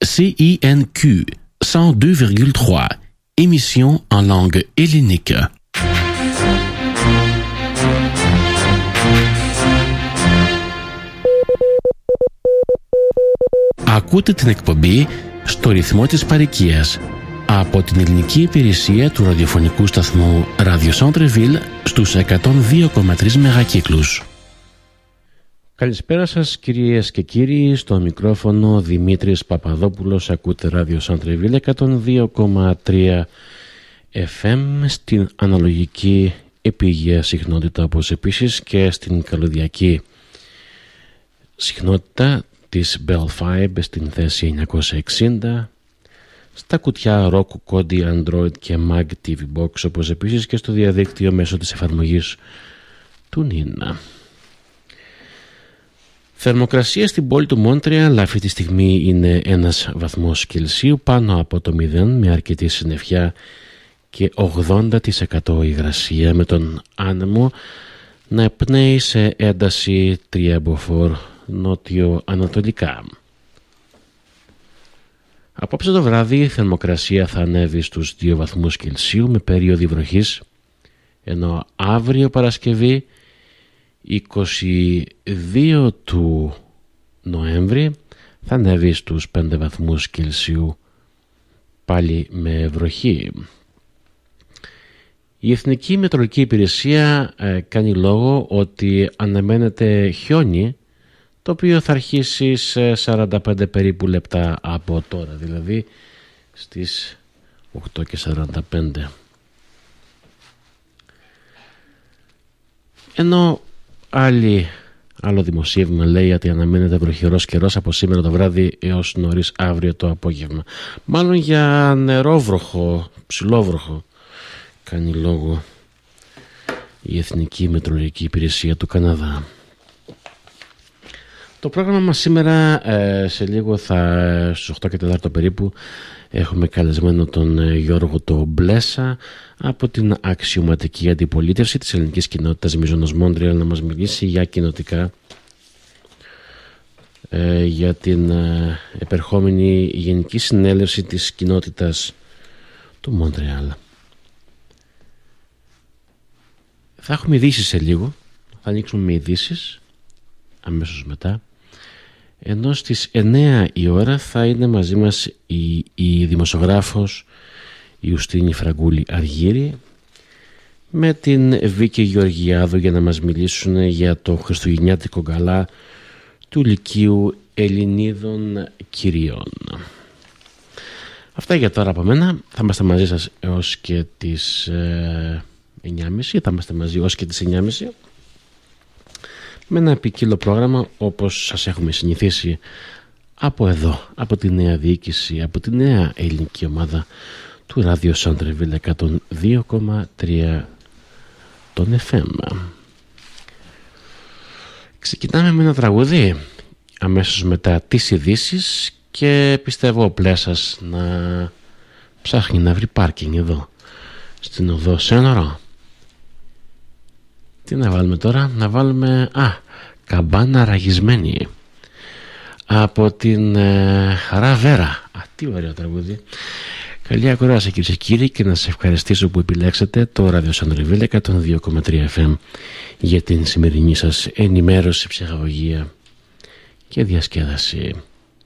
CINQ 102,3, émission en langue hellénique. Ακούτε την εκπομπή στο ρυθμό της παροικίας από την ελληνική υπηρεσία του ραδιοφωνικού σταθμού Radio Centre-Ville στους 102,3 μεγακύκλους. Καλησπέρα σας κυρίες και κύριοι, στο μικρόφωνο Δημήτρης Παπαδόπουλος. Ακούτε Radio Centre-Ville 102,3 FM στην αναλογική επίγεια συχνότητα, όπως επίσης και στην καλωδιακή συχνότητα της Bell Fibe στην θέση 960, στα κουτιά Roku, Kodi, Android και Mag TV Box, όπως επίσης και στο διαδίκτυο μέσω της εφαρμογής του Nina. Θερμοκρασία στην πόλη του Μόντρεαλ αυτή τη στιγμή είναι 1 βαθμός Κελσίου πάνω από το 0, με αρκετή συννεφιά και 80% υγρασία, με τον άνεμο να επνέει σε ένταση 3 μποφόρ νότιο-ανατολικά. Απόψε το βράδυ η θερμοκρασία θα ανέβει στους 2 βαθμούς Κελσίου με περίοδοι βροχής, ενώ αύριο Παρασκευή 22 του Νοέμβρη θα ανέβει στους 5 βαθμούς Κελσίου, πάλι με βροχή. Η Εθνική Μετεωρολογική Υπηρεσία κάνει λόγο ότι αναμένεται χιόνι, το οποίο θα αρχίσει σε 45 περίπου λεπτά από τώρα, δηλαδή στις 8:45. Ενώ άλλο δημοσίευμα λέει ότι αναμένεται βροχερός καιρός από σήμερα το βράδυ έως νωρίς αύριο το απόγευμα. Μάλλον για νερόβροχο, ψηλόβροχο κάνει λόγο η Εθνική Μετεωρολογική Υπηρεσία του Καναδά. Το πρόγραμμα μας σήμερα, σε λίγο στους 8:04 περίπου, έχουμε καλεσμένο τον Γιώργο το Μπλέσα από την αξιωματική αντιπολίτευση της ελληνικής κοινότητας Μίζωνος Μόντρεαλ, να μας μιλήσει για κοινοτικά, για την επερχόμενη Γενική Συνέλευση της κοινότητας του Μόντρεαλ. Θα έχουμε ειδήσεις σε λίγο, θα ανοίξουμε με ειδήσεις αμέσως μετά, ενώ στις 9 η ώρα θα είναι μαζί μας η δημοσιογράφος Ιουστίνη Φραγκούλη Αργύρη με την Βίκη Γεωργιάδου για να μας μιλήσουν για το χριστουγεννιάτικο γκαλά του Λυκείου Ελληνίδων Κυρίων. Αυτά για τώρα από μένα. Θα είμαστε μαζί σας έως και τις 9.30. Θα είμαστε μαζί έως και τις 9.30 με ένα ποικίλο πρόγραμμα, όπως σας έχουμε συνηθίσει από εδώ, από τη νέα διοίκηση, από τη νέα ελληνική ομάδα του Radio Centre-Ville 102,3 των FM. Ξεκινάμε με ένα τραγούδι αμέσως μετά τις ειδήσεις και πιστεύω ο Πλέσας να ψάχνει να βρει πάρκινγκ εδώ στην οδό Σένορο. Τι να βάλουμε τώρα? Να βάλουμε καμπάνα ραγισμένη από την Χαρά Βέρα. Τι ωραίο τραγούδι. Καλή ακρόαση κυρίες και κύριοι, και να σας ευχαριστήσω που επιλέξατε το Radio Centre-Ville 102,3 FM για την σημερινή σας ενημέρωση, ψυχαγωγία και διασκέδαση.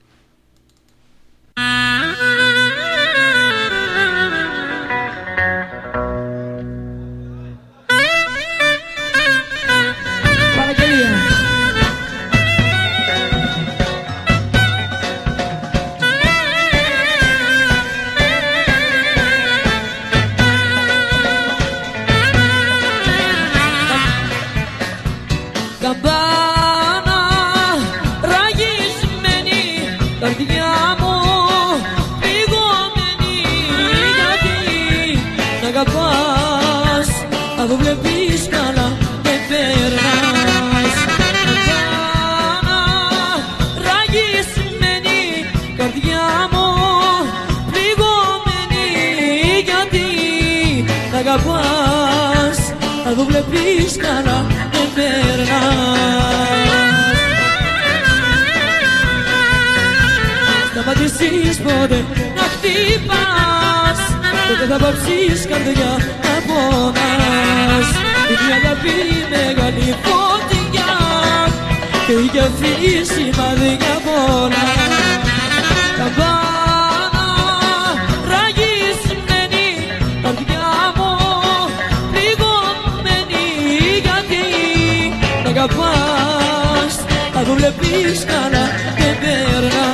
το βλέπεις καλά με περνάς. Σταματήσει λύσεις ποτέ να χτυπάς, τότε θα πάψεις καρδιά να πονάς. Είναι η αγάπη μεγάλη φωτιά και είχε αφήσει σημάδια πολλά. Καμπάνα ραγισμένη, καρδιά μου πληγωμένη, γιατί να αγαπάς, να το βλέπεις καλά και περνάς.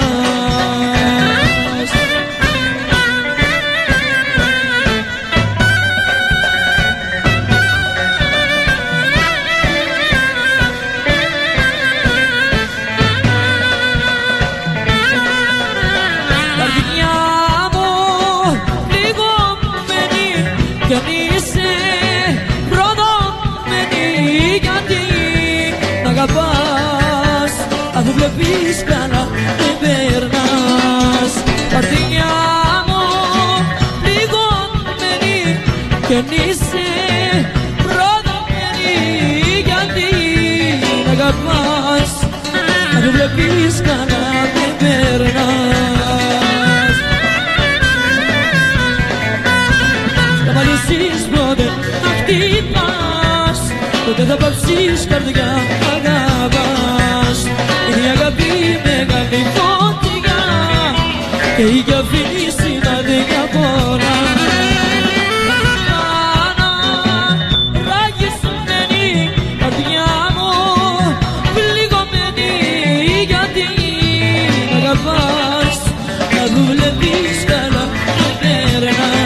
Αφού βλέπεις καλά δεν περνάς. Καρδιά μου πληγωμένη κι αν είσαι προδομένη, γιατί να αγαπάς, αφού βλέπεις καλά δεν περνάς. Θα μαλώσεις ποτέ να χτυπάς, τότε θα πάψεις καρδιά αγαπάς. Είναι η αγάπη μεγάλη φωτιά και είχε αφήσει σημάδια πολλά. Κάνα ραγισμένη, καρδιά μου πληγωμένη, γιατί να αγαπάς, να δουλεύεις καλά και περνάς.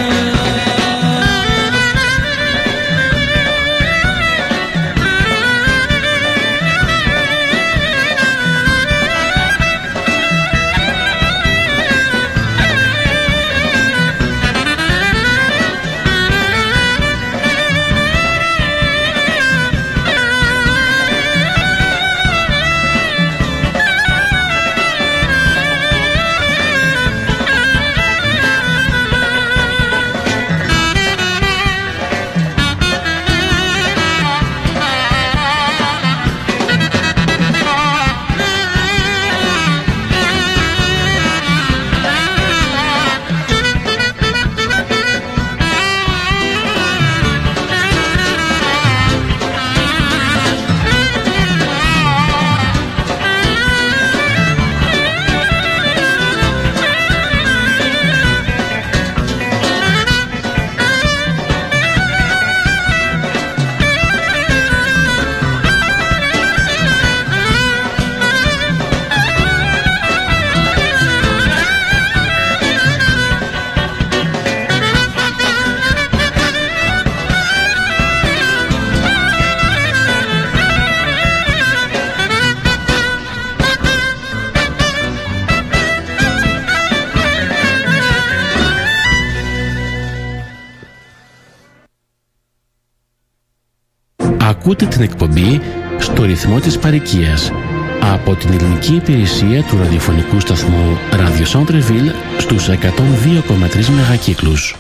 Ακούτε την εκπομπή στο ρυθμό της παροικίας από την ελληνική υπηρεσία του ραδιοφωνικού σταθμού Radio Centre-Ville στους 102,3 μεγακύκλους.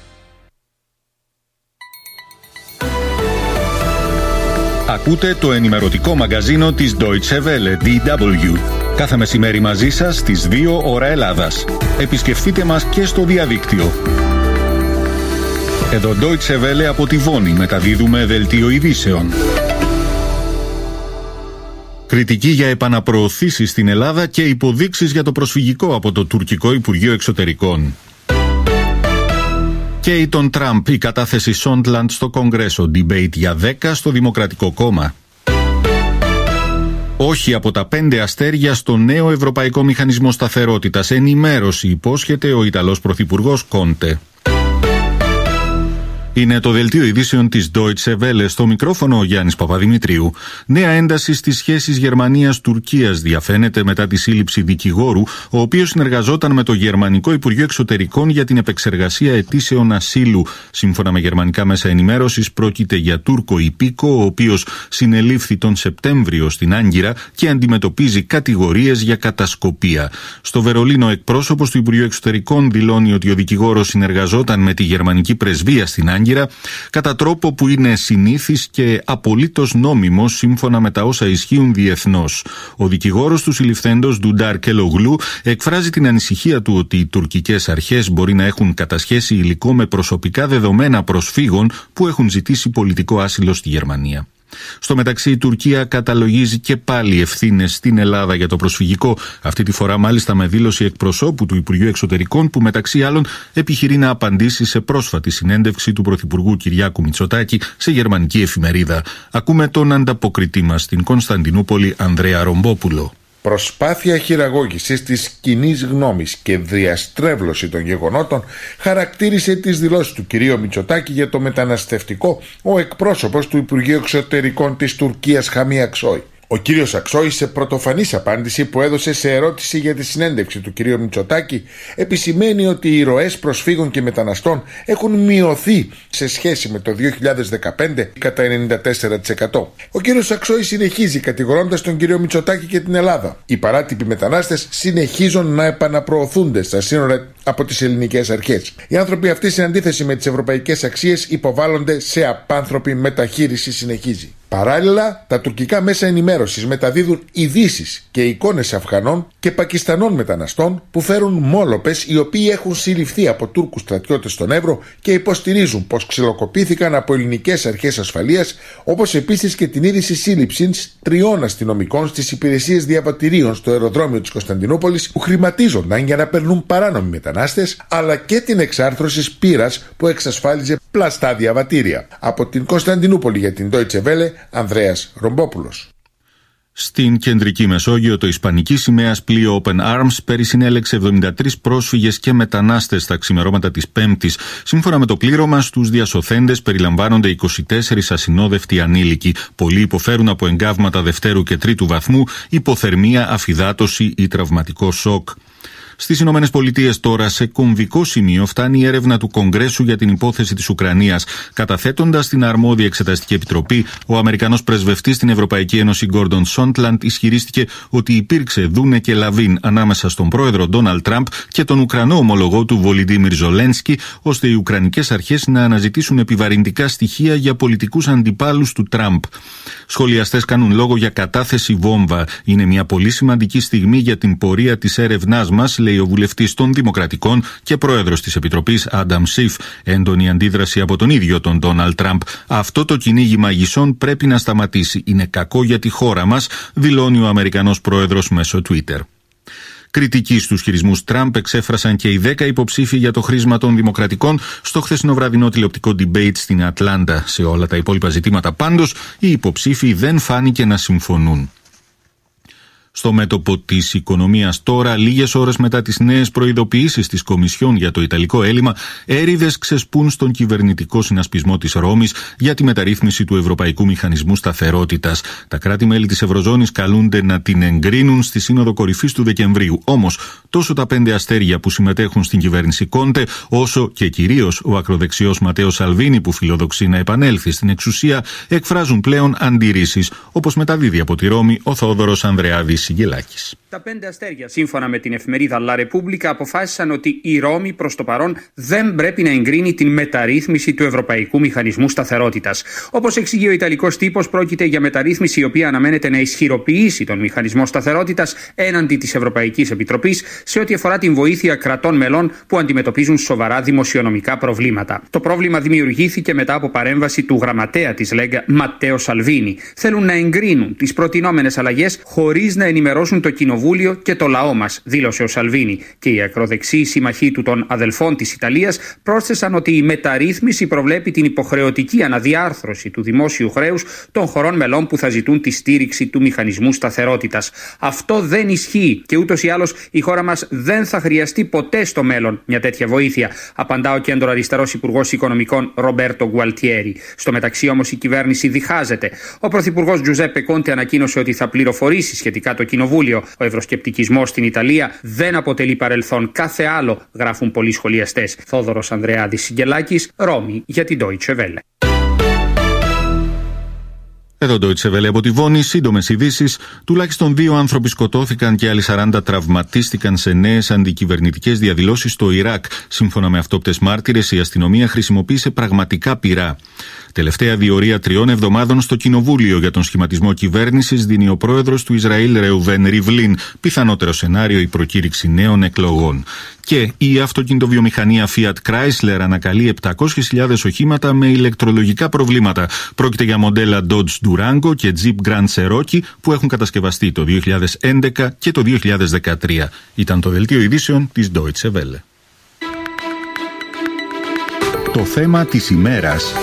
Ακούτε το ενημερωτικό μαγκαζίνο της Deutsche Welle, DW. Κάθε μεσημέρι μαζί σας στις 2 ώρα Ελλάδας. Επισκεφτείτε μας και στο διαδίκτυο. Εδώ Deutsche Welle από τη Βόνη, μεταδίδουμε δελτίο ειδήσεων. Κριτική για επαναπροωθήσεις στην Ελλάδα και υποδείξεις για το προσφυγικό από το τουρκικό Υπουργείο Εξωτερικών. Και τον Τραμπ, η κατάθεση Σόντλαντ στο Κογκρέσο, debate για 10 στο Δημοκρατικό Κόμμα. Όχι από τα 5 αστέρια στο νέο Ευρωπαϊκό Μηχανισμό Σταθερότητας. Ενημέρωση υπόσχεται ο Ιταλός Πρωθυπουργός Κόντε. Είναι το δελτίο ειδήσεων της Deutsche Welle, στο μικρόφωνο ο Γιάννης Παπαδημητρίου. Νέα ένταση στις σχέσεις Γερμανίας-Τουρκίας διαφαίνεται μετά τη σύλληψη δικηγόρου, ο οποίος συνεργαζόταν με το Γερμανικό Υπουργείο Εξωτερικών για την επεξεργασία αιτήσεων ασύλου. Σύμφωνα με γερμανικά μέσα ενημέρωσης, πρόκειται για Τούρκο υπήκο, ο οποίος συνελήφθη τον Σεπτέμβριο στην Άγκυρα και αντιμετωπίζει κατηγορίες για κατασκοπία. Στο Βερολίνο, εκπρόσωπος του Υπουργείου Εξωτερικών δηλώνει ότι ο δικηγόρος συνεργαζόταν με τη γερμανική πρεσβεία στην Άγκυρα Άγκυρα, κατά τρόπο που είναι συνήθις και απολύτως νόμιμος σύμφωνα με τα όσα ισχύουν διεθνώς. Ο δικηγόρος του συλληφθέντος, Ντουντάρ Κελογλού, εκφράζει την ανησυχία του ότι οι τουρκικές αρχές μπορεί να έχουν κατασχέσει υλικό με προσωπικά δεδομένα προσφύγων που έχουν ζητήσει πολιτικό άσυλο στη Γερμανία. Στο μεταξύ, η Τουρκία καταλογίζει και πάλι ευθύνες στην Ελλάδα για το προσφυγικό, αυτή τη φορά μάλιστα με δήλωση εκπροσώπου του Υπουργείου Εξωτερικών, που μεταξύ άλλων επιχειρεί να απαντήσει σε πρόσφατη συνέντευξη του Πρωθυπουργού Κυριάκου Μητσοτάκη σε γερμανική εφημερίδα. Ακούμε τον ανταποκριτή μας στην Κωνσταντινούπολη, Ανδρέα Ρομπόπουλο. Προσπάθεια χειραγώγησης της κοινής γνώμης και διαστρέβλωση των γεγονότων χαρακτήρισε τις δηλώσεις του κυρίου Μητσοτάκη για το μεταναστευτικό ο εκπρόσωπος του Υπουργείου Εξωτερικών της Τουρκίας, Χαμί Αξόη. Ο κύριος Αξόη, σε πρωτοφανής απάντηση που έδωσε σε ερώτηση για τη συνέντευξη του κυρίου Μητσοτάκη, επισημαίνει ότι οι ροές προσφύγων και μεταναστών έχουν μειωθεί σε σχέση με το 2015 κατά 94%. Ο κύριος Αξόη συνεχίζει κατηγορώντας τον κύριο Μητσοτάκη και την Ελλάδα. Οι παράτυποι μετανάστες συνεχίζουν να επαναπροωθούνται στα σύνορα από τις ελληνικές αρχές. Οι άνθρωποι αυτοί, σε αντίθεση με τις ευρωπαϊκές αξίες, υποβάλλονται σε απάνθρωπη μεταχείριση, συνεχίζει. Παράλληλα, τα τουρκικά μέσα ενημέρωσης μεταδίδουν ειδήσεις και εικόνες Αφγανών και Πακιστανών μεταναστών που φέρουν μόλοπες, οι οποίοι έχουν συλληφθεί από Τούρκους στρατιώτες στον Εύρο και υποστηρίζουν πως ξυλοκοπήθηκαν από ελληνικές αρχές ασφαλείας, όπως επίσης και την είδηση σύλληψης 3 αστυνομικών στις υπηρεσίες διαβατηρίων στο αεροδρόμιο της Κωνσταντινούπολης, που χρηματίζονταν για να περνούν παράνομοι μετανάστες, αλλά και την εξάρθρωση πύρας που εξασφάλιζε πλαστά διαβατήρια. Από την Κωνσταντινούπολη για την Deutsche Welle, Ανδρέας Ρομπόπουλος. Στην κεντρική Μεσόγειο, το ισπανική σημαίας πλοίο Open Arms περισυνέλεξε 73 πρόσφυγες και μετανάστες στα ξημερώματα της Πέμπτης. Σύμφωνα με το πλήρωμα, στους διασωθέντες περιλαμβάνονται 24 ασυνόδευτοι ανήλικοι. Πολλοί υποφέρουν από εγκάβματα δευτέρου και τρίτου βαθμού, υποθερμία, αφυδάτωση ή τραυματικό σοκ. Στις Ηνωμένες Πολιτείες τώρα, σε κομβικό σημείο φτάνει η έρευνα του Κογκρέσου για την υπόθεση της Ουκρανίας. Καταθέτοντας την αρμόδια εξεταστική επιτροπή, ο Αμερικανός πρεσβευτής στην Ευρωπαϊκή Ένωση, Γκόρντον Σόντλαντ, ισχυρίστηκε ότι υπήρξε δούνε και λαβίν ανάμεσα στον πρόεδρο Ντόναλντ Τραμπ και τον Ουκρανό ομολογό του Βολοντίμιρ Ζελένσκι, ώστε οι Ουκρανικές αρχές να αναζητήσουν επιβαρυντικά στοιχεία για πολιτικούς αντιπάλους του Τραμπ. Σχολιαστές κάνουν λόγο για κατάθεση βόμβα. Είναι μια πολύ σημαντική στιγμή για την πορεία της έρευνάς μας, λέει ο βουλευτής των Δημοκρατικών και πρόεδρος της Επιτροπής, Άνταμ Σιφ. Έντονη αντίδραση από τον ίδιο τον Ντόναλντ Τραμπ. Αυτό το κυνήγι μαγισσών πρέπει να σταματήσει. Είναι κακό για τη χώρα μας, δηλώνει ο Αμερικανός πρόεδρος μέσω Twitter. Κριτική στους χειρισμούς Τραμπ εξέφρασαν και οι 10 υποψήφοι για το χρήσμα των Δημοκρατικών στο χθεσινό βραδινό τηλεοπτικό debate στην Ατλάντα. Σε όλα τα υπόλοιπα ζητήματα πάντως, οι υποψήφοι δεν φάνηκε να συμφωνούν. Στο μέτωπο της οικονομίας τώρα, λίγες ώρες μετά τις νέες προειδοποιήσεις της Κομισιόν για το Ιταλικό έλλειμμα, έρηδες ξεσπούν στον κυβερνητικό συνασπισμό της Ρώμης για τη μεταρρύθμιση του Ευρωπαϊκού Μηχανισμού Σταθερότητας. Τα κράτη-μέλη της Ευρωζώνης καλούνται να την εγκρίνουν στη Σύνοδο Κορυφής του Δεκεμβρίου. Όμως, τόσο τα 5 αστέρια που συμμετέχουν στην κυβέρνηση Κόντε, όσο και κυρίως ο ακροδεξιός Ματέο Σαλβίνι, που φιλοδοξεί να επανέλθει στην εξουσία, εκφράζουν πλέον αντιρρήσεις, όπως μεταδίδει από τη Ρώμη ο Θόδωρος Ανδρεάδης Σιγελάκης. Τα 5 αστέρια, σύμφωνα με την εφημερίδα La Repubblica, αποφάσισαν ότι η Ρώμη προς το παρόν δεν πρέπει να εγκρίνει την μεταρρύθμιση του Ευρωπαϊκού Μηχανισμού Σταθερότητας. Όπως εξηγεί ο Ιταλικός τύπος, πρόκειται για μεταρρύθμιση η οποία αναμένεται να ισχυροποιήσει τον Μηχανισμό Σταθερότητας έναντι της Ευρωπαϊκής Επιτροπής σε ό,τι αφορά την βοήθεια κρατών μελών που αντιμετωπίζουν σοβαρά δημοσιονομικά προβλήματα. Το πρόβλημα δημιουργήθηκε μετά από παρέμβαση του γραμματέα της Λέγκα, Ματέο Σαλβίνι. Θέλουν να εγκρίνουν τις προτινόμενες αλλαγές χωρίς να ενημερώσουν το Κοινοβούλιο και το λαό μας, δήλωσε ο Σαλβίνι. Και οι ακροδεξιοί συμμαχοί του των αδελφών της Ιταλίας πρόσθεσαν ότι η μεταρρύθμιση προβλέπει την υποχρεωτική αναδιάρθρωση του δημόσιου χρέους των χωρών μελών που θα ζητούν τη στήριξη του Μηχανισμού Σταθερότητας. Αυτό δεν ισχύει και ούτως ή άλλως η χώρα μας δεν θα χρειαστεί ποτέ στο μέλλον μια τέτοια βοήθεια, απαντά ο κέντρο-αριστερός Υπουργός Οικονομικών Ρομπέρτο Γκουαλτιέρη. Στο μεταξύ όμως η κυβέρνηση διχάζεται. Ο Πρωθυπουργός Τζουζέπε Κόντε ανακοίνωσε ότι θα πληροφορήσει σχετικά το Κοινοβούλιο. Ο ευρωσκεπτικισμός στην Ιταλία δεν αποτελεί παρελθόν κάθε άλλο, γράφουν πολλοί σχολιαστές. Θόδωρος Ανδρεάδης Σιγελάκης, Ρώμη, για την Deutsche Welle. Εδώ Deutsche Welle από τη Βόνη, σύντομες ειδήσεις. Τουλάχιστον 2 άνθρωποι σκοτώθηκαν και άλλοι 40 τραυματίστηκαν σε νέες αντικυβερνητικές διαδηλώσεις στο Ιράκ. Σύμφωνα με αυτόπτες μάρτυρες, η αστυνομία χρησιμοποίησε πραγματικά πυρά. Τελευταία διορία 3 εβδομάδων στο Κοινοβούλιο για τον σχηματισμό κυβέρνησης δίνει ο πρόεδρος του Ισραήλ Ρεουβέν Ριβλίν. Πιθανότερο σενάριο η προκήρυξη νέων εκλογών. Και η αυτοκινητοβιομηχανία Fiat Chrysler ανακαλεί 700.000 οχήματα με ηλεκτρολογικά προβλήματα. Πρόκειται για μοντέλα Dodge Durango και Jeep Grand Cherokee που έχουν κατασκευαστεί το 2011 και το 2013. Ήταν το δελτίο ειδήσεων της Deutsche Welle. Το θέμα της ημέρας.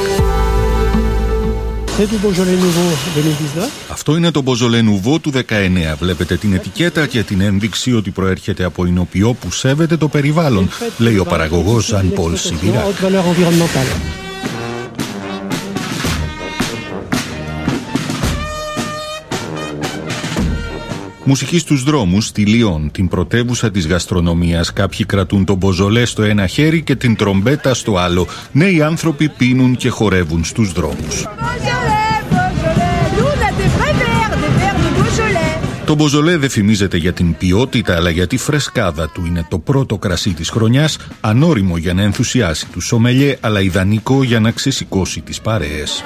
Αυτό είναι το Beaujolais Nouveau του 19. Βλέπετε την ετικέτα και την ένδειξη ότι προέρχεται από εινοποιό που σέβεται το περιβάλλον, λέει ο παραγωγός Ζαν Πολ Σιβιράκ. Μουσική στους δρόμους στη Λιόν, την πρωτεύουσα της γαστρονομίας. Κάποιοι κρατούν τον Beaujolais στο ένα χέρι και την τρομπέτα στο άλλο. Νέοι άνθρωποι πίνουν και χορεύουν στους δρόμους. Το Beaujolais δεν φημίζεται για την ποιότητα αλλά για τη φρεσκάδα του. Είναι το πρώτο κρασί της χρονιάς, ανώριμο για να ενθουσιάσει τους σομελιέ αλλά ιδανικό για να ξεσηκώσει τις παρέες.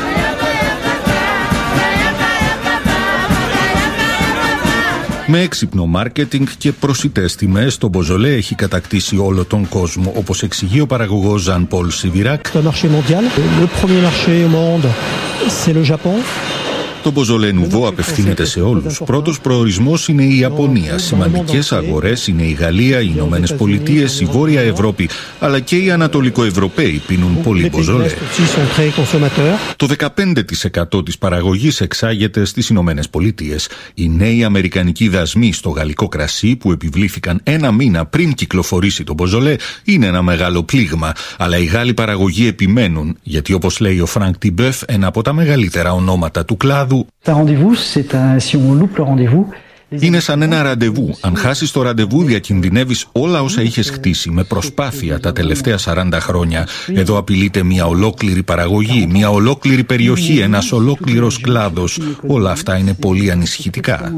Με έξυπνο μάρκετινγκ και προσιτές τιμές, το Beaujolais έχει κατακτήσει όλο τον κόσμο, όπως εξηγεί ο παραγωγός Ζαν Πολ Σιβιράκ. Το Beaujolais Nouveau απευθύνεται σε όλους. Πρώτος προορισμός είναι η Ιαπωνία. Σημαντικές αγορές είναι η Γαλλία, οι Ηνωμένες Πολιτείες, η Βόρεια Ευρώπη, αλλά και οι Ανατολικοευρωπαίοι πίνουν πολύ Beaujolais. Το 15% της παραγωγής εξάγεται στις Ηνωμένες Πολιτείες. Οι νέοι αμερικανικοί δασμοί στο γαλλικό κρασί που επιβλήθηκαν ένα μήνα πριν κυκλοφορήσει το Beaujolais είναι ένα μεγάλο πλήγμα. Αλλά οι Γάλλοι παραγωγοί επιμένουν, γιατί όπως λέει ο Franck Tibeuf, ένα από τα μεγαλύτερα ονόματα του κλάδου, είναι σαν ένα ραντεβού. Αν χάσεις το ραντεβού, διακινδυνεύεις όλα όσα είχες χτίσει με προσπάθεια τα τελευταία 40 χρόνια. Εδώ απειλείται μια ολόκληρη παραγωγή, μια ολόκληρη περιοχή, ένας ολόκληρος κλάδος. Όλα αυτά είναι πολύ ανησυχητικά.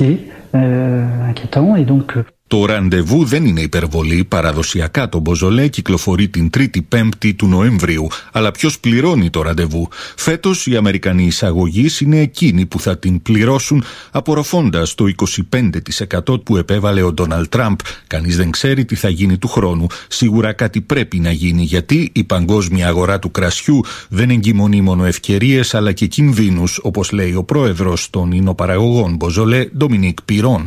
Το ραντεβού δεν είναι υπερβολή. Παραδοσιακά το Beaujolais κυκλοφορεί την 3η-5η του Νοεμβρίου. Αλλά ποιος πληρώνει το ραντεβού? Φέτος οι Αμερικανοί εισαγωγείς είναι εκείνοι που θα την πληρώσουν, απορροφώντας το 25% που επέβαλε ο Ντόναλντ Τραμπ. Κανείς δεν ξέρει τι θα γίνει του χρόνου. Σίγουρα κάτι πρέπει να γίνει, γιατί η παγκόσμια αγορά του κρασιού δεν εγκυμονεί μόνο ευκαιρίες αλλά και κινδύνους, όπως λέει ο πρόεδρος των υνοπαραγωγών Beaujolais, Dominique Piron.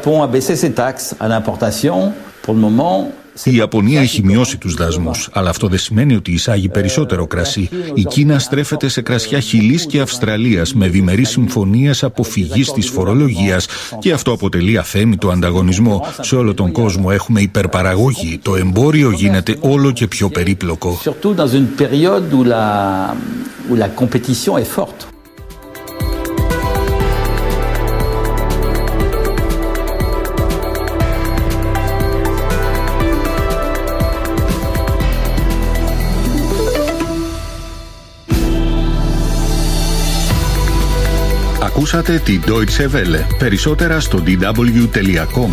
Η Ιαπωνία έχει μειώσει τους δασμούς, αλλά αυτό δεν σημαίνει ότι εισάγει περισσότερο κρασί. Η Κίνα στρέφεται σε κρασιά Χιλής και Αυστραλίας με διμερείς συμφωνίες αποφυγής της φορολογίας και αυτό αποτελεί αθέμητο ανταγωνισμό. Σε όλο τον κόσμο έχουμε υπερπαραγωγή. Το εμπόριο γίνεται όλο και πιο περίπλοκο. Ακούσατε τη Deutsche Welle. Περισσότερα στο dw.com.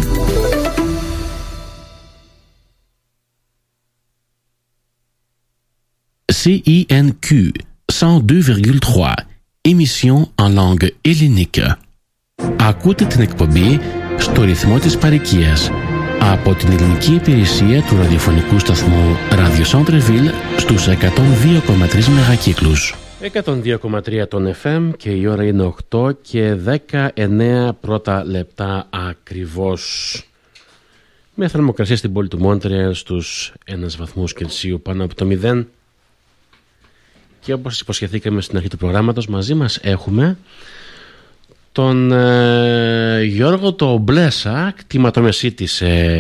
CINQ 102,3 émission en langue hellénique. Ακούτε την εκπομπή στο ρυθμό της παροικίας από την ελληνική υπηρεσία του ραδιοφωνικού σταθμού Radio Centre-Ville στους 102,3 μεγακύκλους. 102,3 των FM και η ώρα είναι 8 και 19 πρώτα λεπτά ακριβώς. Με θερμοκρασία στην πόλη του Μόντρεαλ στους 1 βαθμούς Κελσίου πάνω από το 0. Και όπως σας υποσχεθήκαμε στην αρχή του προγράμματος, μαζί μας έχουμε τον Γιώργο το Μπλέσα, κτηματομεσίτης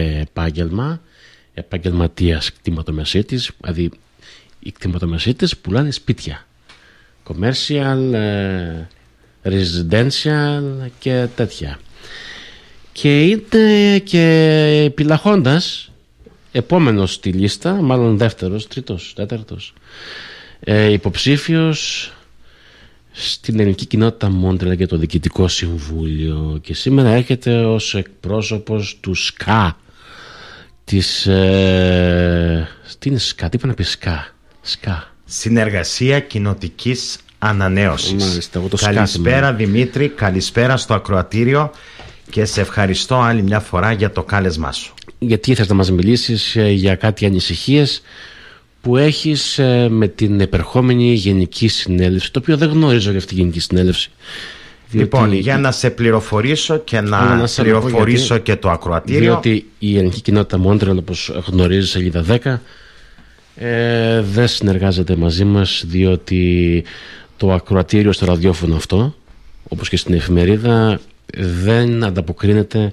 επαγγελματίας κτηματομεσίτης, δηλαδή οι κτηματομεσίτες πουλάνε σπίτια. Commercial, residential και τέτοια. Και είναι και επιλαχώντας επόμενος στη λίστα, μάλλον δεύτερος, τρίτος, τέταρτος, υποψήφιος στην ελληνική κοινότητα Μόντρελ για το Διοικητικό Συμβούλιο και σήμερα έρχεται ως εκπρόσωπος του ΣΚΑ της... τι είναι ΣΚΑ, τι είπα να πει ΣΚΑ. Συνεργασία Κοινοτικής Ανανέωσης. Μάλιστα, καλησπέρα Δημήτρη, καλησπέρα στο ακροατήριο και σε ευχαριστώ άλλη μια φορά για το κάλεσμά σου. Γιατί ήθελες να μας μιλήσεις για κάτι ανησυχίες που έχεις με την επερχόμενη Γενική Συνέλευση, το οποίο δεν γνωρίζω για αυτή τη Γενική Συνέλευση. Λοιπόν, για να σε πληροφορήσω και να πληροφορήσω και το ακροατήριο. Διότι η ελληνική κοινότητα Μόντρελ, όπως γνωρίζει, σελίδα 10, δεν συνεργάζεται μαζί μας, διότι το ακροατήριο στο ραδιόφωνο αυτό, όπως και στην εφημερίδα, δεν ανταποκρίνεται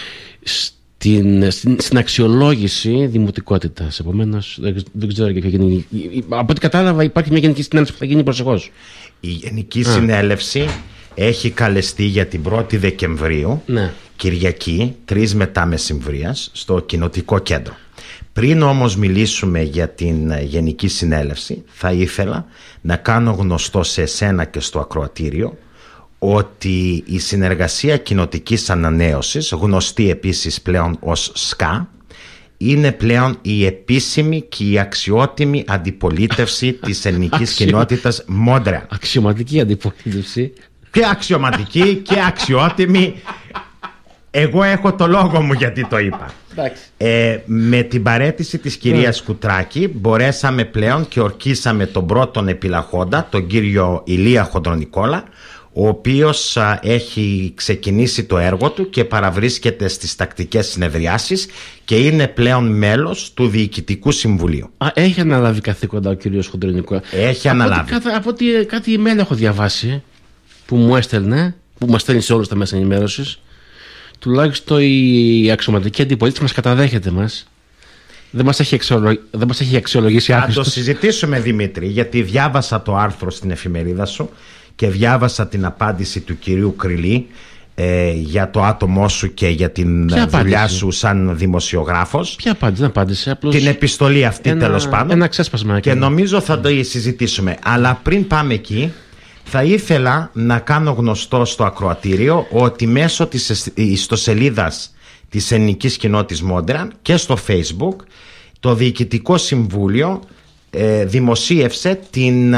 στην αξιολόγηση δημοτικότητας. Επομένως, δεν ξέρω για ποια γίνει. Από ό,τι κατάλαβα, υπάρχει μια Γενική Συνέλευση που θα γίνει προσεχώς. Η Γενική Συνέλευση έχει καλεστεί για την 1η Δεκεμβρίου, Κυριακή, 3 μετά μεσημβρίας, στο Κοινοτικό Κέντρο. Πριν όμως μιλήσουμε για την Γενική Συνέλευση, θα ήθελα να κάνω γνωστό σε εσένα και στο ακροατήριο ότι η Συνεργασία Κοινοτικής Ανανέωσης, γνωστή επίσης πλέον ως ΣΚΑ, είναι πλέον η επίσημη και η αξιότιμη αντιπολίτευση της ελληνικής κοινότητας Μόντρελ. Αξιωματική αντιπολίτευση. Και αξιωματική και αξιότιμη. Εγώ έχω το λόγο μου γιατί το είπα. Με την παραίτηση της κυρίας Κουτράκη μπορέσαμε πλέον και ορκίσαμε τον πρώτον επιλαχόντα, τον κύριο Ηλία Χοντρονικόλα, ο οποίος έχει ξεκινήσει το έργο του και παραβρίσκεται στις τακτικές συνεδριάσεις και είναι πλέον μέλος του Διοικητικού Συμβουλίου. Έχει αναλάβει καθήκοντα ο κύριος Χοντρονικόλα. Έχει αναλάβει. Από ότι κάτι email έχω διαβάσει που μου έστελνε, που μας στέλνει σε όλους τα μέσα ενημέρωσης, τουλάχιστον η αξιωματική αντιπολίτευση μας καταδέχεται μας. Δεν μας έχει αξιολογήσει άχρηστος. Θα το συζητήσουμε, Δημήτρη, γιατί διάβασα το άρθρο στην εφημερίδα σου και διάβασα την απάντηση του κυρίου Κρυλή για το άτομό σου και για την δουλειά σου σαν δημοσιογράφος. Ποια απάντηση? Δεν απάντησε, απλώς την επιστολή αυτή, τέλος πάντων. Ένα ξέσπασμα. Και νομίζω θα το συζητήσουμε. Αλλά πριν πάμε εκεί, θα ήθελα να κάνω γνωστό στο ακροατήριο ότι μέσω της ιστοσελίδας της Ελληνικής Κοινότητας Μόντρελ και στο Facebook το Διοικητικό Συμβούλιο δημοσίευσε την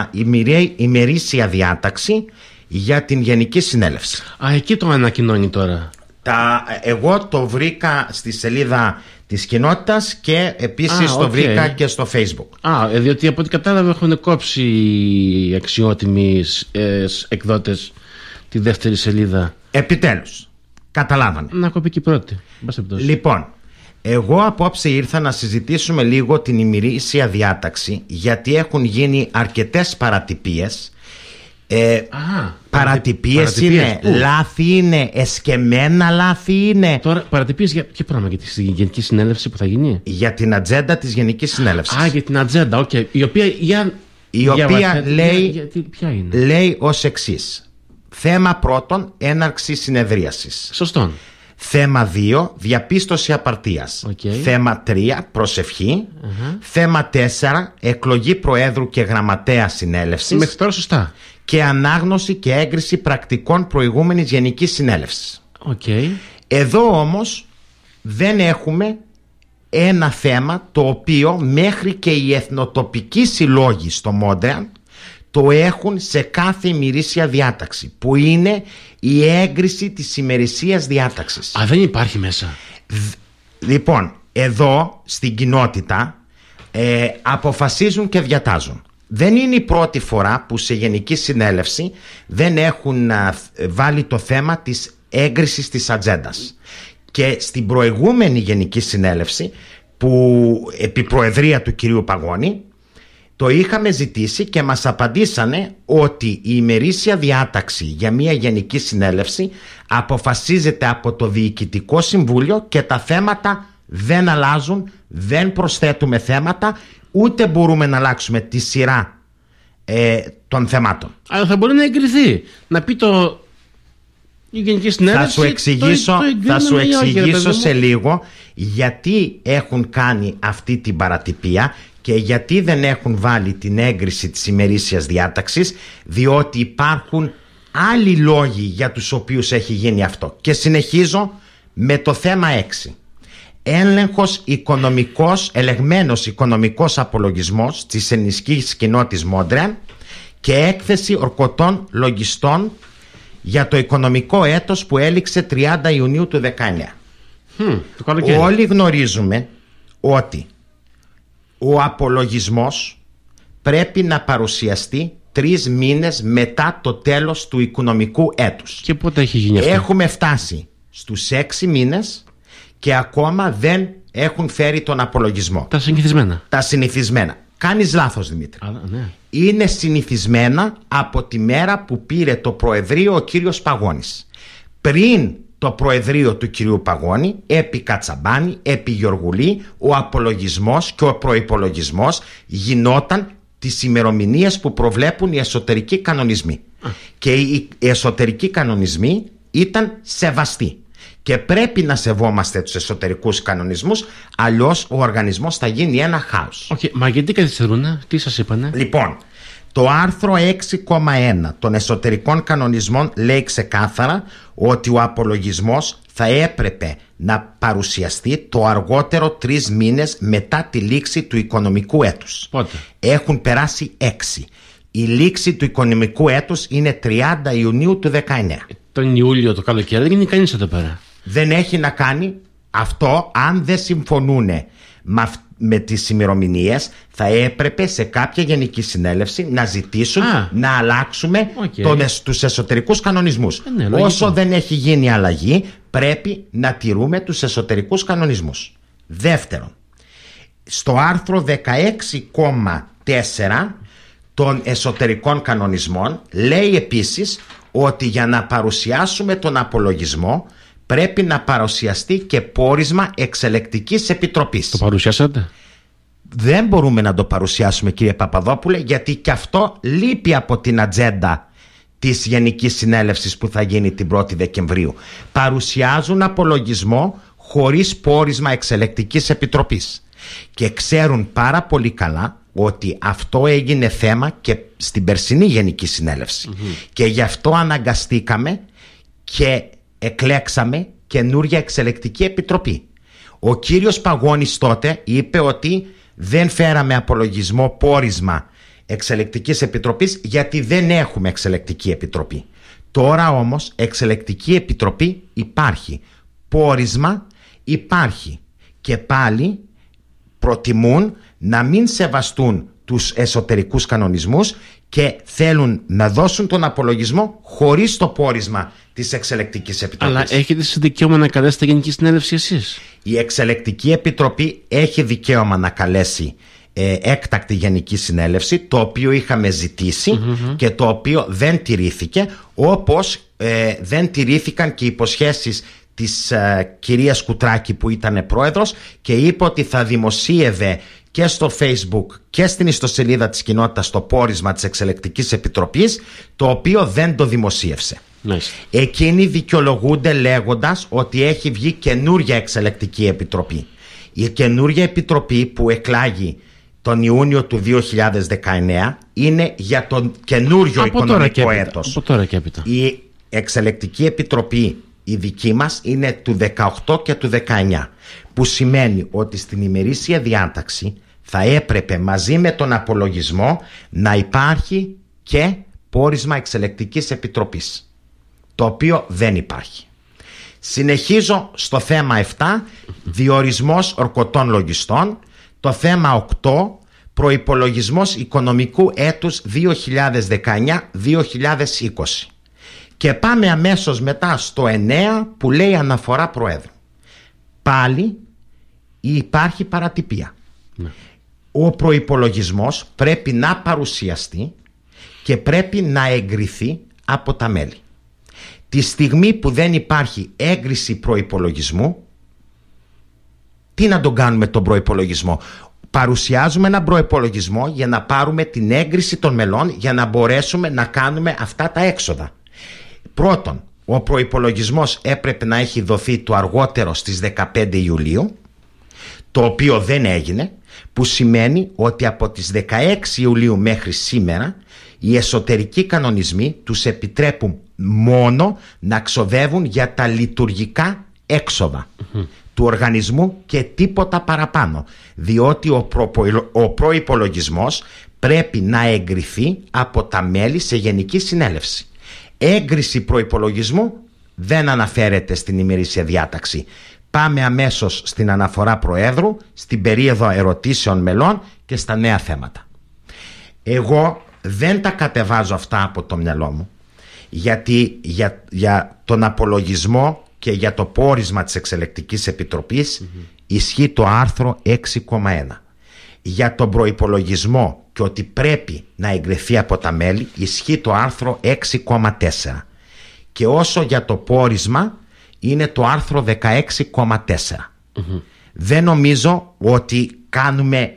ημερήσια διάταξη για την Γενική Συνέλευση. Εκεί το ανακοινώνει τώρα. Εγώ το βρήκα στη σελίδα της κοινότητας και επίσης το βρήκα και στο Facebook. Διότι από ό,τι κατάλαβα έχουν κόψει οι αξιότιμοι εκδότες τη δεύτερη σελίδα. Επιτέλους, καταλάβανε. Να κοπεί και η πρώτη. Λοιπόν, εγώ απόψε ήρθα να συζητήσουμε λίγο την ημερήσια διάταξη, γιατί έχουν γίνει αρκετές παρατυπίες. Παρατυπίες είναι, λάθη είναι, εσκεμμένα λάθη είναι. Τώρα παρατυπίες για ποιο πράγμα? Για τη Γενική Συνέλευση που θα γίνει? Για την ατζέντα της Γενικής Συνέλευσης. Για την ατζέντα, η οποία λέει ως εξής: θέμα πρώτον, έναρξη συνεδρίασης. Σωστό. Θέμα 2, διαπίστωση απαρτίας. Θέμα 3, προσευχή. Θέμα 4, εκλογή Προέδρου και Γραμματέα Συνέλευσης. Μέχρι τώρα σωστά. Και ανάγνωση και έγκριση πρακτικών προηγούμενης Γενικής Συνέλευσης. Εδώ όμως δεν έχουμε ένα θέμα το οποίο μέχρι και οι εθνοτοπικοί συλλόγοι στο Μόντρελ το έχουν σε κάθε ημερήσια διάταξη, που είναι η έγκριση της ημερησίας διάταξης. Δεν υπάρχει μέσα. Λοιπόν, εδώ στην κοινότητα αποφασίζουν και διατάζουν. Δεν είναι η πρώτη φορά που σε Γενική Συνέλευση δεν έχουν βάλει το θέμα της έγκρισης της ατζέντας. Και στην προηγούμενη Γενική Συνέλευση, που επί προεδρία του κυρίου Παγώνη, το είχαμε ζητήσει και μας απαντήσανε ότι η ημερήσια διάταξη για μια Γενική Συνέλευση αποφασίζεται από το Διοικητικό Συμβούλιο και τα θέματα δεν αλλάζουν, δεν προσθέτουμε θέματα, ούτε μπορούμε να αλλάξουμε τη σειρά των θεμάτων. Αλλά θα μπορεί να εγκριθεί. Να πει η Γενική Συνέλευση. Θα σου εξηγήσω σε λίγο γιατί έχουν κάνει αυτή την παρατυπία Και γιατί δεν έχουν βάλει την έγκριση της ημερήσιας διάταξης? Διότι υπάρχουν άλλοι λόγοι για τους οποίους έχει γίνει αυτό. Και συνεχίζω με το θέμα 6. Έλεγχος οικονομικός, ελεγμένος οικονομικός απολογισμός της ελληνικής κοινότητας Μόντρεαλ και έκθεση ορκωτών λογιστών για το οικονομικό έτος που έληξε 30 Ιουνίου του 19. Όλοι γνωρίζουμε ότι ο απολογισμός πρέπει να παρουσιαστεί 3 μήνες μετά το τέλος του οικονομικού έτους. Και πότε έχει γίνει αυτό? Έχουμε φτάσει στους 6 μήνες και ακόμα δεν έχουν φέρει τον απολογισμό. Τα συνηθισμένα. Κάνεις λάθος, Δημήτρη. Ναι. Είναι συνηθισμένα από τη μέρα που πήρε το Προεδρείο ο κύριος Παγώνης. Πριν το Προεδρείο του κυρίου Παγώνη, επί Κατσαμπάνη, επί Γεωργουλή, ο απολογισμός και ο προϋπολογισμός γινόταν τις ημερομηνίες που προβλέπουν οι εσωτερικοί κανονισμοί. Και οι εσωτερικοί κανονισμοί ήταν σεβαστοί. Και πρέπει να σεβόμαστε τους εσωτερικούς κανονισμούς, αλλιώς ο οργανισμός θα γίνει ένα χάος. Μα γιατί καθυστερούν, τι σας είπανε? Λοιπόν, το άρθρο 6,1 των εσωτερικών κανονισμών λέει ξεκάθαρα ότι ο απολογισμός θα έπρεπε να παρουσιαστεί το αργότερο 3 μήνες μετά τη λήξη του οικονομικού έτους. Πότε? Έχουν περάσει 6. Η λήξη του οικονομικού έτους είναι 30 Ιουνίου του 19. Τον Ιούλιο το καλοκαίρι δεν γίνει κανείς εδώ πέρα. Δεν έχει να κάνει αυτό. Αν δεν συμφωνούν με τις ημερομηνίες, θα έπρεπε σε κάποια γενική συνέλευση να ζητήσουν να αλλάξουμε τους εσωτερικούς κανονισμούς. Όσο δεν έχει γίνει αλλαγή, πρέπει να τηρούμε τους εσωτερικούς κανονισμούς. Δεύτερον, στο άρθρο 16,4 των εσωτερικών κανονισμών λέει επίσης ότι για να παρουσιάσουμε τον απολογισμό πρέπει να παρουσιαστεί και πόρισμα εξελεκτικής επιτροπής. Το παρουσιάσατε? Δεν μπορούμε να το παρουσιάσουμε, κύριε Παπαδόπουλε, γιατί και αυτό λείπει από την ατζέντα της Γενικής Συνέλευσης που θα γίνει την 1η Δεκεμβρίου. Παρουσιάζουν απολογισμό χωρίς πόρισμα εξελεκτικής επιτροπής. Και ξέρουν πάρα πολύ καλά ότι αυτό έγινε θέμα και στην περσινή Γενική Συνέλευση. Και γι' αυτό αναγκαστήκαμε και εκλέξαμε καινούρια εξελεκτική επιτροπή. Ο κύριος Παγώνης τότε είπε ότι δεν φέραμε απολογισμό πόρισμα εξελεκτικής επιτροπής γιατί δεν έχουμε εξελεκτική επιτροπή. Τώρα όμως εξελεκτική επιτροπή υπάρχει, πόρισμα υπάρχει, και πάλι προτιμούν να μην σεβαστούν τους εσωτερικούς κανονισμούς και θέλουν να δώσουν τον απολογισμό χωρίς το πόρισμα της εξελεκτικής επιτροπής. Αλλά έχετε δικαίωμα να καλέσετε Γενική Συνέλευση εσείς? Η εξελεκτική επιτροπή έχει δικαίωμα να καλέσει έκτακτη Γενική Συνέλευση, το οποίο είχαμε ζητήσει και το οποίο δεν τηρήθηκε, όπως δεν τηρήθηκαν και οι υποσχέσεις της κυρίας Κουτράκη που ήταν πρόεδρος και είπε ότι θα δημοσίευε και στο Facebook και στην ιστοσελίδα της κοινότητας το πόρισμα της εξελεκτικής επιτροπής, το οποίο δεν το δημοσίευσε. Εκείνοι δικαιολογούνται λέγοντας ότι έχει βγει καινούρια εξελεκτική επιτροπή. Η καινούρια επιτροπή που εκλάγει τον Ιούνιο του 2019 είναι για τον καινούριο οικονομικό έτος. Από τώρα και έπειτα. Η εξελεκτική επιτροπή η δική μας είναι του 18 και του 19, που σημαίνει ότι στην ημερήσια διάταξη θα έπρεπε μαζί με τον απολογισμό να υπάρχει και πόρισμα εξελεκτικής επιτροπής, το οποίο δεν υπάρχει. Συνεχίζω στο θέμα 7, διορισμός ορκωτών λογιστών. Το θέμα 8, προϋπολογισμός οικονομικού έτους 2019-2020. Και πάμε αμέσως μετά στο 9 που λέει αναφορά Προέδρου. Πάλι υπάρχει παρατυπία. Ο προϋπολογισμός πρέπει να παρουσιαστεί και πρέπει να εγκριθεί από τα μέλη. Τη στιγμή που δεν υπάρχει έγκριση προϋπολογισμού, τι να τον κάνουμε τον προϋπολογισμό? Παρουσιάζουμε έναν προϋπολογισμό για να πάρουμε την έγκριση των μελών για να μπορέσουμε να κάνουμε αυτά τα έξοδα. Πρώτον, ο προϋπολογισμός έπρεπε να έχει δοθεί το αργότερο στις 15 Ιουλίου, το οποίο δεν έγινε. που σημαίνει ότι από τις 16 Ιουλίου μέχρι σήμερα οι εσωτερικοί κανονισμοί τους επιτρέπουν μόνο να ξοδεύουν για τα λειτουργικά έξοδα του οργανισμού και τίποτα παραπάνω, διότι ο προϋπολογισμός πρέπει να εγκριθεί από τα μέλη σε Γενική Συνέλευση. Έγκριση προϋπολογισμού δεν αναφέρεται στην ημερήσια διάταξη. Πάμε αμέσως στην αναφορά Προέδρου, στην περίοδο ερωτήσεων μελών και στα νέα θέματα. Εγώ δεν τα κατεβάζω αυτά από το μυαλό μου, γιατί για τον απολογισμό και για το πόρισμα της Εξελεκτικής Επιτροπής ισχύει το άρθρο 6,1. Για τον προϋπολογισμό και ότι πρέπει να εγκριθεί από τα μέλη ισχύει το άρθρο 6,4. Και όσο για το πόρισμα είναι το άρθρο 16,4. Δεν νομίζω ότι κάνουμε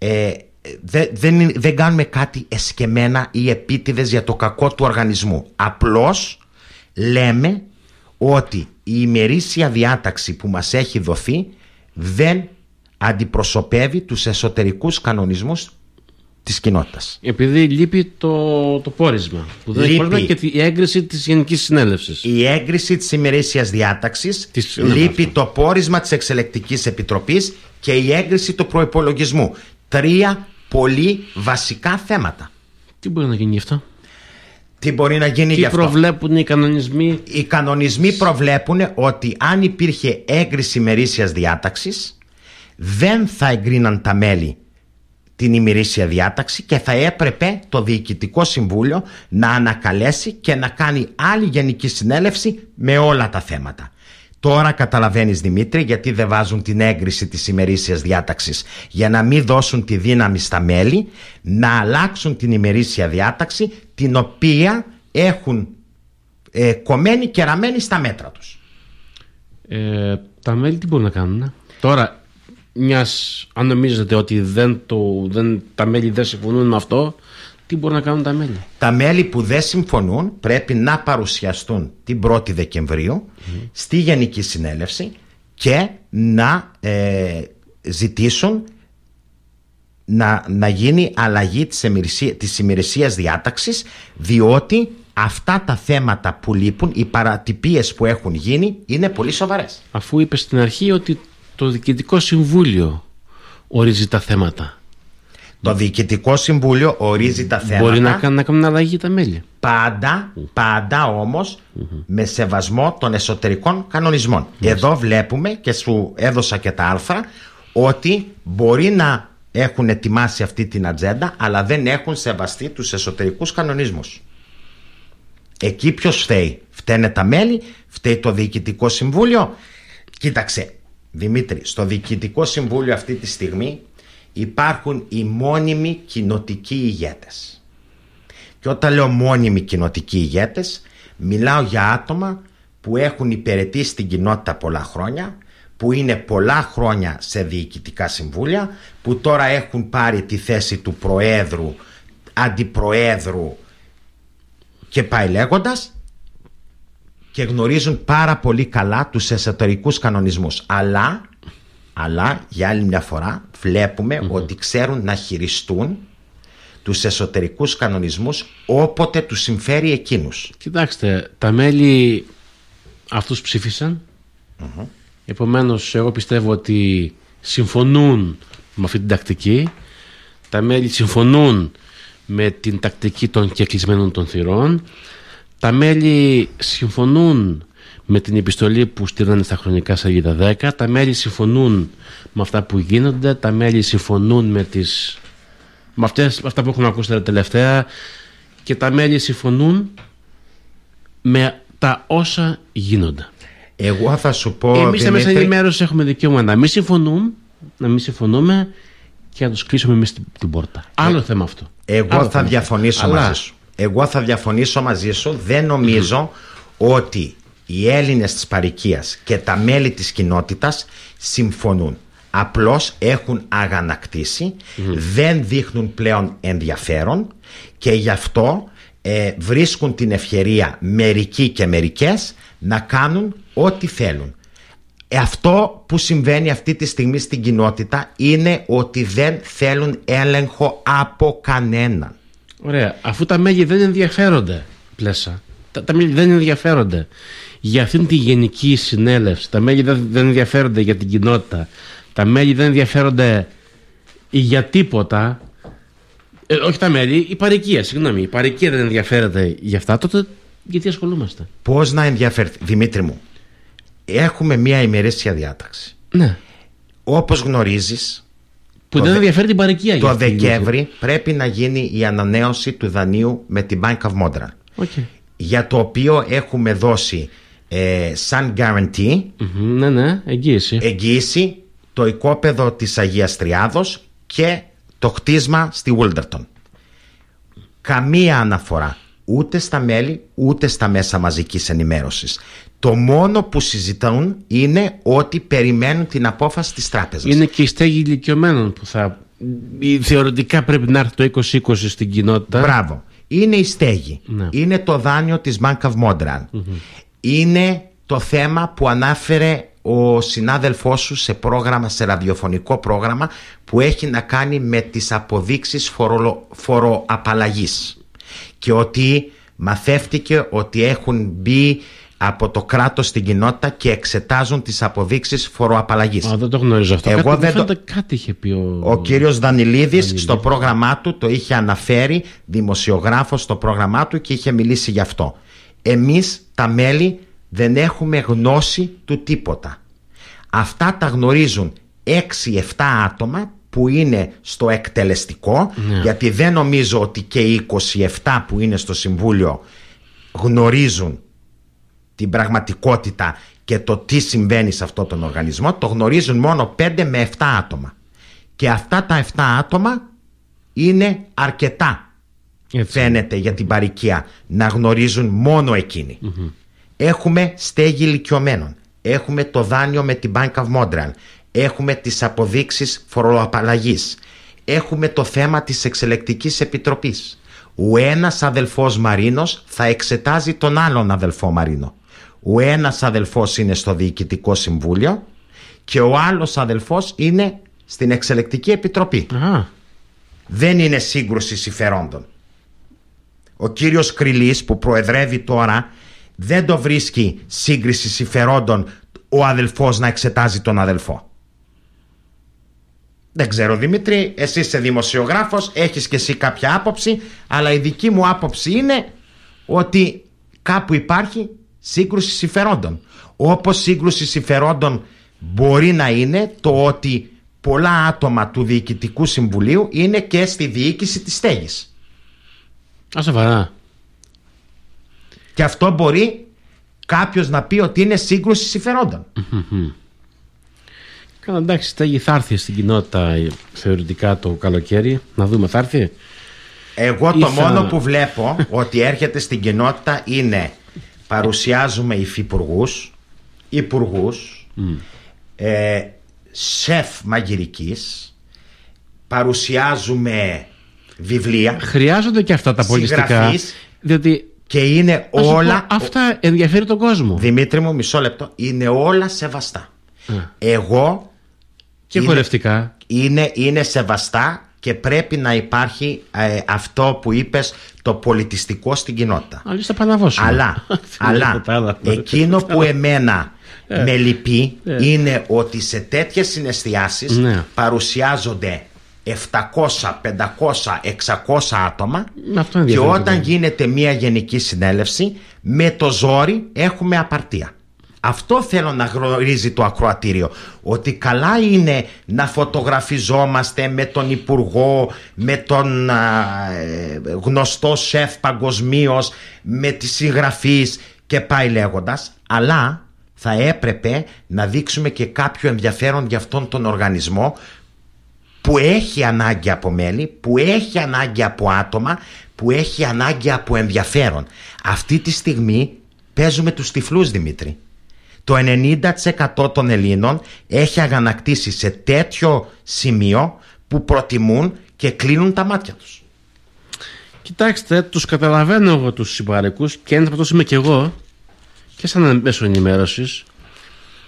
δεν κάνουμε κάτι εσκεμμένα ή επίτηδες για το κακό του οργανισμού. Απλώς λέμε ότι η ημερήσια διάταξη που μας έχει δοθεί δεν αντιπροσωπεύει τους εσωτερικούς κανονισμούς της κοινότητας. Επειδή λείπει το πόρισμα που δεν έχει πόρισμα και η έγκριση της Γενικής Συνέλευσης. Η έγκριση της ημερήσιας διάταξης, λείπει το πόρισμα της Εξελεκτικής Επιτροπής και η έγκριση του προϋπολογισμού. 3 πολύ βασικά θέματα. Τι μπορεί να γίνει γι' αυτό? Τι μπορεί να γίνει γι' αυτό? Τι προβλέπουν οι κανονισμοί? Οι κανονισμοί προβλέπουν ότι αν υπήρχε έγκριση ημερήσιας διάταξης, δεν θα εγκρίναν τα μέλη την ημερήσια διάταξη και θα έπρεπε το Διοικητικό Συμβούλιο να ανακαλέσει και να κάνει άλλη Γενική Συνέλευση με όλα τα θέματα. Τώρα καταλαβαίνεις, Δημήτρη, γιατί δεν βάζουν την έγκριση της ημερήσιας διάταξης, για να μην δώσουν τη δύναμη στα μέλη να αλλάξουν την ημερήσια διάταξη, την οποία έχουν κομμένη και ραμμένη στα μέτρα τους. Τα μέλη τι μπορούν να κάνουν? Τώρα, αν νομίζετε ότι τα μέλη δεν συμφωνούν με αυτό, τι μπορούν να κάνουν τα μέλη? Τα μέλη που δεν συμφωνούν πρέπει να παρουσιαστούν την 1η Δεκεμβρίου στη Γενική Συνέλευση και να ζητήσουν να γίνει αλλαγή της ημερησίας διάταξης, διότι αυτά τα θέματα που λείπουν, οι παρατυπίες που έχουν γίνει, είναι πολύ σοβαρές. Αφού είπε στην αρχή ότι το Διοικητικό Συμβούλιο ορίζει τα θέματα. Το Διοικητικό Συμβούλιο ορίζει τα θέματα. Μπορεί να κάνουν αλλαγή τα μέλη. Πάντα όμως με σεβασμό των εσωτερικών κανονισμών. Εδώ βλέπουμε, και σου έδωσα και τα άρθρα, ότι μπορεί να έχουν ετοιμάσει αυτή την ατζέντα, αλλά δεν έχουν σεβαστεί τους εσωτερικούς κανονισμούς. Εκεί ποιος φταίει? Φταίνε τα μέλη? Φταίει το Διοικητικό Συμβούλιο? Κοίταξε, Δημήτρη, στο Διοικητικό Συμβούλιο αυτή τη στιγμή υπάρχουν οι μόνιμοι κοινοτικοί ηγέτες. Και όταν λέω μόνιμοι κοινοτικοί ηγέτες, μιλάω για άτομα που έχουν υπηρετήσει στην κοινότητα πολλά χρόνια, που είναι πολλά χρόνια σε διοικητικά συμβούλια, που τώρα έχουν πάρει τη θέση του Προέδρου, Αντιπροέδρου και πάει λέγοντας, και γνωρίζουν πάρα πολύ καλά τους εσωτερικούς κανονισμούς. Αλλά για άλλη μια φορά βλέπουμε ότι ξέρουν να χειριστούν τους εσωτερικούς κανονισμούς όποτε τους συμφέρει εκείνους. Κοιτάξτε, τα μέλη αυτούς ψήφισαν. Επομένως, εγώ πιστεύω ότι συμφωνούν με αυτή την τακτική. Τα μέλη συμφωνούν με την τακτική των κεκλεισμένων των θυρών. Τα μέλη συμφωνούν με την επιστολή που στείλανε στα χρονικά σελίδα 10. Τα μέλη συμφωνούν με αυτά που γίνονται. Τα μέλη συμφωνούν με αυτά που έχουμε ακούσει τα τελευταία. Και τα μέλη συμφωνούν με τα όσα γίνονται. Εγώ θα σου πω, εμείς στα μέσα ενημέρωση έχουμε δικαίωμα να μην συμφωνούμε και να τους κλείσουμε εμείς την πόρτα. Άλλο θέμα αυτό. Εγώ θα διαφωνήσω μαζί σου. Εγώ θα διαφωνήσω μαζί σου. Δεν νομίζω ότι οι Έλληνες της παροικίας και τα μέλη της κοινότητας συμφωνούν. Απλώς έχουν αγανακτήσει, δεν δείχνουν πλέον ενδιαφέρον και γι' αυτό βρίσκουν την ευκαιρία μερικοί και μερικές να κάνουν ό,τι θέλουν. Αυτό που συμβαίνει αυτή τη στιγμή στην κοινότητα είναι ότι δεν θέλουν έλεγχο από κανέναν. Ωραία. Αφού τα μέλη δεν ενδιαφέρονται, Πλέσα, τα μέλη δεν ενδιαφέρονται για αυτήν τη γενική συνέλευση, τα μέλη δεν ενδιαφέρονται για την κοινότητα, τα μέλη δεν ενδιαφέρονται για τίποτα, όχι τα μέλη, η παροικία, η παροικία δεν ενδιαφέρεται για αυτά, τότε γιατί ασχολούμαστε? Πώς να ενδιαφέρεται, Δημήτρη μου? Έχουμε μία ημερήσια διάταξη. Ναι. Όπως γνωρίζεις, που δεν ενδιαφέρει την παροικία. Το Δεκέμβρη πρέπει να γίνει η ανανέωση του δανείου με την Bank of Montreal. Okay. Για το οποίο έχουμε δώσει σαν guarantee, ναι, εγγύηση το οικόπεδο της Αγίας Τριάδος και το κτίσμα στη Wilderton. Καμία αναφορά ούτε στα μέλη ούτε στα μέσα μαζικής ενημέρωσης. Το μόνο που συζητούν είναι ότι περιμένουν την απόφαση της τράπεζας. Είναι και η στέγη ηλικιωμένων που θεωρητικά πρέπει να έρθει το 2020 στην κοινότητα. Μπράβο. Είναι η στέγη. Ναι. Είναι το δάνειο της Bank of Montreal. Είναι το θέμα που ανάφερε ο συνάδελφός σου σε ραδιοφωνικό πρόγραμμα που έχει να κάνει με τις αποδείξεις φοροαπαλλαγής. Και ότι μαθεύτηκε ότι έχουν μπει από το κράτος στην κοινότητα και εξετάζουν τις αποδείξεις φοροαπαλλαγής. Δεν το γνωρίζω αυτό. Κάτι είχε πει ο κύριος Δανιλίδης στο πρόγραμμά του, το είχε αναφέρει, δημοσιογράφος στο πρόγραμμά του, και είχε μιλήσει γι' αυτό. Εμείς τα μέλη δεν έχουμε γνώση του τίποτα. Αυτά τα γνωρίζουν 6-7 άτομα που είναι στο εκτελεστικό, γιατί δεν νομίζω ότι και οι 27 που είναι στο Συμβούλιο γνωρίζουν την πραγματικότητα και το τι συμβαίνει σε αυτόν τον οργανισμό. Το γνωρίζουν μόνο 5 με 7 άτομα. Και αυτά τα 7 άτομα είναι αρκετά, φαίνεται, για την παροικία να γνωρίζουν μόνο εκείνοι. Έχουμε στέγη ηλικιωμένων, έχουμε το δάνειο με την Bank of Montreal, έχουμε τις αποδείξεις φοροαπαλλαγής, έχουμε το θέμα της εξελεκτικής επιτροπής. Ο ένας αδελφός Μαρίνος θα εξετάζει τον άλλον αδελφό Μαρίνο. Ο ένας αδελφός είναι στο Διοικητικό Συμβούλιο και ο άλλος αδελφός είναι στην Εξελεκτική Επιτροπή. Δεν είναι σύγκρουση συμφερόντων. Ο κύριος Κρυλής που προεδρεύει τώρα δεν το βρίσκει σύγκριση συμφερόντων ο αδελφός να εξετάζει τον αδελφό. Δεν ξέρω, Δημήτρη, εσύ είσαι δημοσιογράφος, έχεις και εσύ κάποια άποψη, αλλά η δική μου άποψη είναι ότι κάπου υπάρχει σύγκρουση συμφερόντων. Όπως σύγκρουση συμφερόντων μπορεί να είναι το ότι πολλά άτομα του Διοικητικού Συμβουλίου είναι και στη διοίκηση της στέγης. Σοβαρά. Και αυτό μπορεί κάποιος να πει ότι είναι σύγκρουση συμφερόντων. Καλά, εντάξει, στέγη θα έρθει στην κοινότητα θεωρητικά το καλοκαίρι. Να δούμε, θα έρθει. Εγώ το μόνο που βλέπω ότι έρχεται στην κοινότητα είναι παρουσιάζουμε υπουργούς, σεφ μαγειρικής, παρουσιάζουμε βιβλία. Χρειάζονται και αυτά τα πολιστικά, διότι και είναι όλα. Αυτά ενδιαφέρει τον κόσμο. Δημήτρη μου, μισό λεπτό. Είναι όλα σεβαστά. Εγώ. Και χορευτικά. Είναι σεβαστά και πρέπει να υπάρχει αυτό που είπες, το πολιτιστικό στην κοινότητα. Αλλά εκείνο που εμένα με λυπεί είναι ότι σε τέτοιες συναισθιάσεις παρουσιάζονται 700, 500, 600 άτομα και όταν γίνεται μια γενική συνέλευση με το ζόρι έχουμε απαρτία. Αυτό θέλω να γνωρίζει το ακροατήριο, ότι καλά είναι να φωτογραφιζόμαστε με τον υπουργό, με τον γνωστό σεφ παγκοσμίως, με τις συγγραφείς και πάει λέγοντας, αλλά θα έπρεπε να δείξουμε και κάποιο ενδιαφέρον για αυτόν τον οργανισμό που έχει ανάγκη από μέλη, που έχει ανάγκη από άτομα, που έχει ανάγκη από ενδιαφέρον. Αυτή τη στιγμή παίζουμε τους τυφλούς, Δημήτρη. Το 90% των Ελλήνων έχει αγανακτήσει σε τέτοιο σημείο που προτιμούν και κλείνουν τα μάτια τους. Κοιτάξτε, τους καταλαβαίνω εγώ τους συμπαρικούς και ένας από αυτούς είμαι και εγώ και σαν μέσο ενημέρωσης.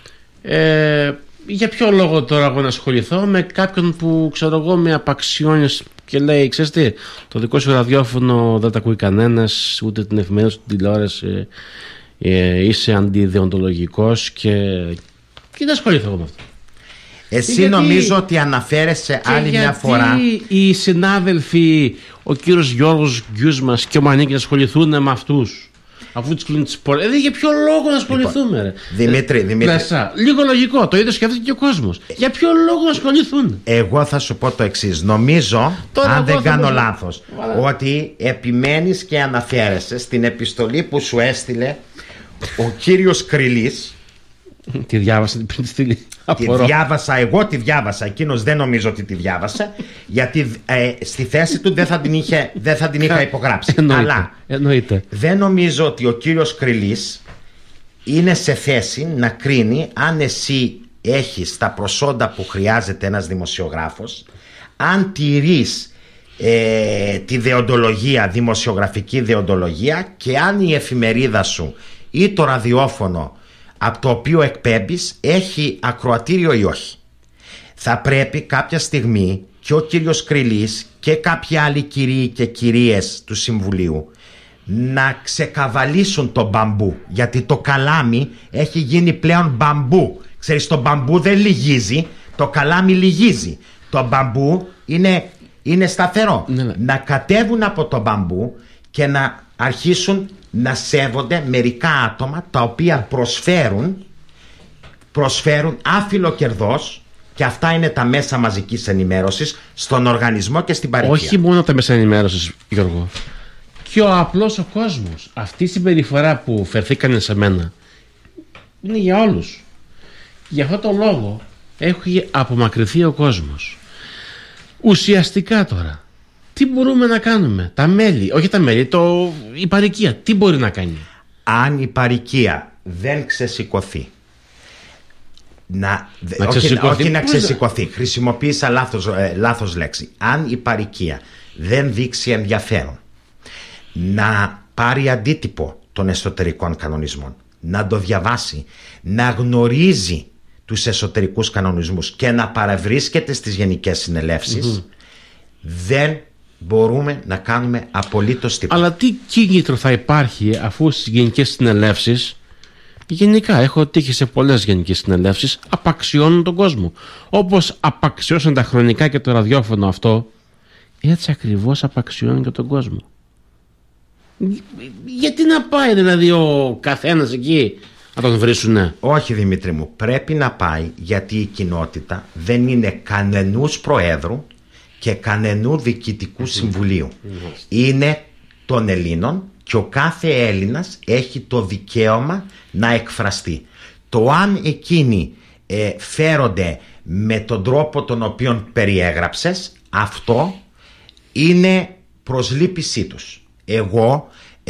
Για ποιο λόγο τώρα εγώ να ασχοληθώ με κάποιον που ξέρω εγώ με απαξιώνει και λέει, ξέρεις τι, το δικό σου ραδιόφωνο δεν τα ακούει κανένας, ούτε την εφημερίδα σου, την τηλεόραση, είσαι αντιδεοντολογικός και δεν ασχοληθώ εγώ με αυτό. Εσύ νομίζω ότι αναφέρεσαι άλλη μια φορά. Οι συνάδελφοι, ο κύριος Γιώργος Γκιούσμας και ο Μανίκης να ασχοληθούν με αυτούς, αφού τους κλείνουν τις πόρτες? Για ποιο λόγο να ασχοληθούμε, ρε? Δημήτρη. Λίγο λογικό, το ίδιο σκέφτεται και ο κόσμος. Για ποιο λόγο να ασχοληθούν? Εγώ θα σου πω το εξής. Νομίζω, τώρα αν δεν κάνω λάθος, ότι επιμένεις και αναφέρεσαι στην επιστολή που σου έστειλε ο κύριος Κρυλής. Τη διάβασα πριν τη στείλει. Εγώ τη διάβασα. Εκείνος δεν νομίζω ότι τη διάβασε, γιατί στη θέση του δεν θα την είχα υπογράψει. Εννοείται. Δεν νομίζω ότι ο κύριος Κρυλής είναι σε θέση να κρίνει αν εσύ έχεις τα προσόντα που χρειάζεται ένας δημοσιογράφος, αν τηρείς τη δεοντολογία, δημοσιογραφική δεοντολογία, και αν η εφημερίδα σου ή το ραδιόφωνο από το οποίο εκπέμπεις έχει ακροατήριο ή όχι. Θα πρέπει κάποια στιγμή και ο κύριος Κρυλής και κάποιοι άλλοι κυρίοι και κυρίες του Συμβουλίου να ξεκαβαλήσουν το μπαμπού, γιατί το καλάμι έχει γίνει πλέον μπαμπού. Ξέρεις, το μπαμπού δεν λυγίζει, το καλάμι λυγίζει. Το μπαμπού είναι σταθερό. Ναι. Να κατέβουν από το μπαμπού και να αρχίσουν να σέβονται μερικά άτομα τα οποία προσφέρουν άφιλο κερδός, και αυτά είναι τα μέσα μαζικής ενημέρωσης, στον οργανισμό και στην παροικία. Όχι μόνο τα μέσα ενημέρωσης, Γιώργο, και ο απλός ο κόσμος. Αυτή η συμπεριφορά που φερθήκανε σε μένα είναι για όλους. Γι' αυτό το λόγο έχει απομακρυνθεί ο κόσμος. Ουσιαστικά τώρα τι μπορούμε να κάνουμε? Τα μέλη, όχι τα μέλη, η παροικία τι μπορεί να κάνει? Αν η παροικία δεν ξεσηκωθεί, όχι να ξεσηκωθεί, χρησιμοποίησα λάθος λέξη. Αν η παροικία δεν δείξει ενδιαφέρον να πάρει αντίτυπο των εσωτερικών κανονισμών, να το διαβάσει, να γνωρίζει τους εσωτερικούς κανονισμούς και να παραβρίσκεται στις γενικές συνελεύσεις, δεν μπορούμε να κάνουμε απολύτως τίποτα. Αλλά τι κίνητρο θα υπάρχει, αφού στις γενικές συνελεύσεις, γενικά έχω τύχει σε πολλές γενικές συνελεύσεις, απαξιώνουν τον κόσμο? Όπως απαξιώσαν τα χρονικά και το ραδιόφωνο αυτό, έτσι ακριβώς απαξιώνουν και τον κόσμο. Γιατί να πάει δηλαδή ο καθένας εκεί να τον βρίσουνε? Όχι, Δημήτρη μου, πρέπει να πάει, γιατί η κοινότητα δεν είναι κανενούς προέδρου και κανενού διοικητικού συμβουλίου. Είναι των Ελλήνων, και ο κάθε Έλληνας έχει το δικαίωμα να εκφραστεί. Το αν εκείνοι φέρονται με τον τρόπο τον οποίο περιέγραψες, αυτό είναι προσλήπησή τους. Εγώ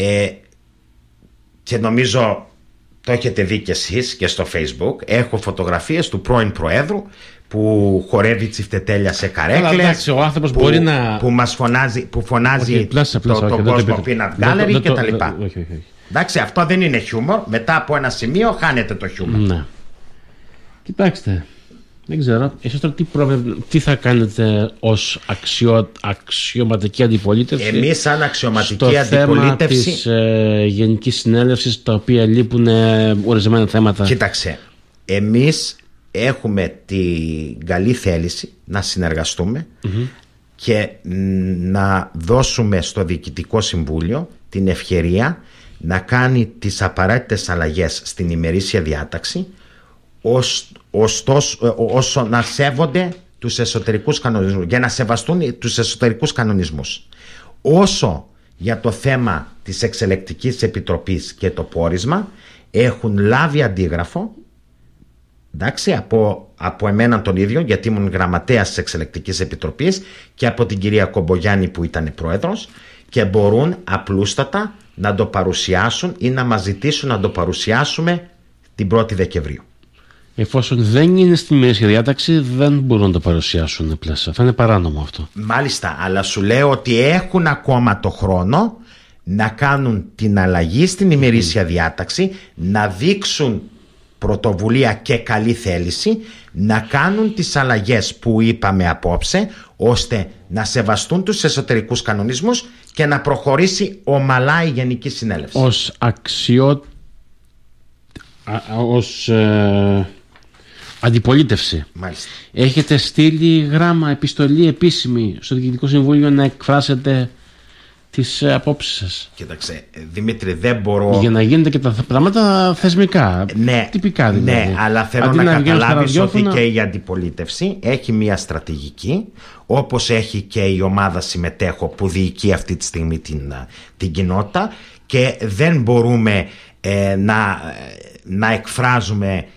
και νομίζω το έχετε δει κι εσείς και στο Facebook, έχω φωτογραφίες του πρώην Προέδρου που χορεύει τσιφτετέλια σε καρέκλες, ο άνθρωπος μπορεί να... που φωνάζει τον κόσμο peanut gallery και τα λοιπά. Εντάξει, αυτό δεν είναι χιούμορ. Μετά από ένα σημείο χάνεται το χιούμορ. Ναι. Κοιτάξτε, δεν ξέρω, εσείς τώρα τι θα κάνετε ως αξιωματική αντιπολίτευση? Εμείς σαν αξιωματική στο αντιπολίτευση θέμα της Γενικής Συνέλευσης, τα οποία λείπουν ορισμένα θέματα? Κοίταξε, εμείς έχουμε την καλή θέληση να συνεργαστούμε και να δώσουμε στο Διοικητικό Συμβούλιο την ευκαιρία να κάνει τις απαραίτητες αλλαγές στην ημερήσια διάταξη, όσο να σέβονται τους εσωτερικούς κανονισμούς, για να σεβαστούν τους εσωτερικούς κανονισμούς. Όσο για το θέμα της Εξελεκτικής Επιτροπής και το πόρισμα, έχουν λάβει αντίγραφο, εντάξει, από εμένα τον ίδιο, γιατί ήμουν γραμματέας της Εξελεκτικής Επιτροπής, και από την κυρία Κομπογιάννη που ήταν πρόεδρος, και μπορούν απλούστατα να το παρουσιάσουν ή να μας ζητήσουν να το παρουσιάσουμε την 1η Δεκεμβρίου. Εφόσον δεν είναι στην ημερήσια διάταξη, δεν μπορούν να το παρουσιάσουν πλέον. Θα είναι παράνομο αυτό. Μάλιστα, αλλά σου λέω ότι έχουν ακόμα το χρόνο να κάνουν την αλλαγή στην ημερήσια διάταξη, να δείξουν πρωτοβουλία και καλή θέληση να κάνουν τις αλλαγές που είπαμε απόψε, ώστε να σεβαστούν τους εσωτερικούς κανονισμούς και να προχωρήσει ομαλά η Γενική Συνέλευση. Ως αντιπολίτευση. Μάλιστα. Έχετε στείλει γράμμα, επιστολή επίσημη στο Διοικητικό Συμβούλιο να εκφράσετε τις απόψεις σας? Κοίταξε, Δημήτρη, δεν μπορώ... Για να γίνετε και τα πράγματα θεσμικά, ναι, τυπικά δηλαδή. Ναι, αλλά θέλω να καταλάβεις ότι και η αντιπολίτευση έχει μια στρατηγική, όπως έχει και η ομάδα συμμετέχω που διοικεί αυτή τη στιγμή την κοινότητα, και δεν μπορούμε να εκφράζουμε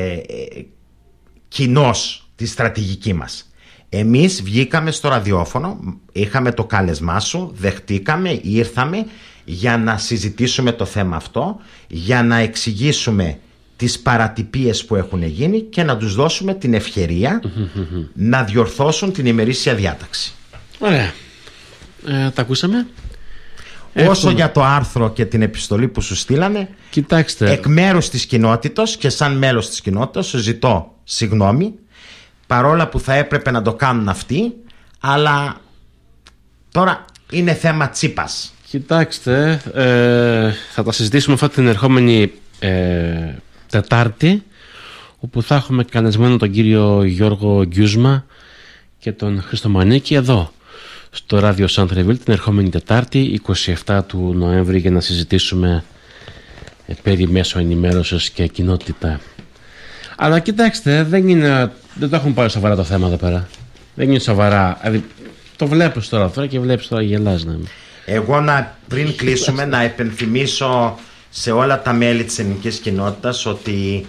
κοινώς τη στρατηγική μας. Εμείς βγήκαμε στο ραδιόφωνο, είχαμε το κάλεσμά σου, δεχτήκαμε, ήρθαμε για να συζητήσουμε το θέμα αυτό, για να εξηγήσουμε τις παρατυπίες που έχουν γίνει και να τους δώσουμε την ευκαιρία να διορθώσουν την ημερήσια διάταξη. Ωραία. Τα ακούσαμε. Όσο για το άρθρο και την επιστολή που σου στείλανε, κοιτάξτε, εκ μέρους της κοινότητας και σαν μέλος της κοινότητας σου ζητώ συγγνώμη, παρόλα που θα έπρεπε να το κάνουν αυτοί, αλλά τώρα είναι θέμα τσίπας. Κοιτάξτε, θα τα συζητήσουμε αυτά την ερχόμενη Τετάρτη, όπου θα έχουμε καλεσμένο τον κύριο Γιώργο Γκιούσμα και τον Χρήστο Μανίκη εδώ στο ράδιο Σαντρεβίλ την ερχόμενη Τετάρτη 27 του Νοέμβρη, για να συζητήσουμε περί μέσω ενημέρωσης και κοινότητα. Αλλά κοιτάξτε, δεν το έχουν πάρει σοβαρά το θέμα εδώ πέρα. Δεν είναι σοβαρά. Δηλαδή, το βλέπεις τώρα και βλέπεις τώρα γελάς. Ναι. Εγώ πριν κλείσουμε να επενθυμίσω σε όλα τα μέλη της ελληνικής κοινότητας ότι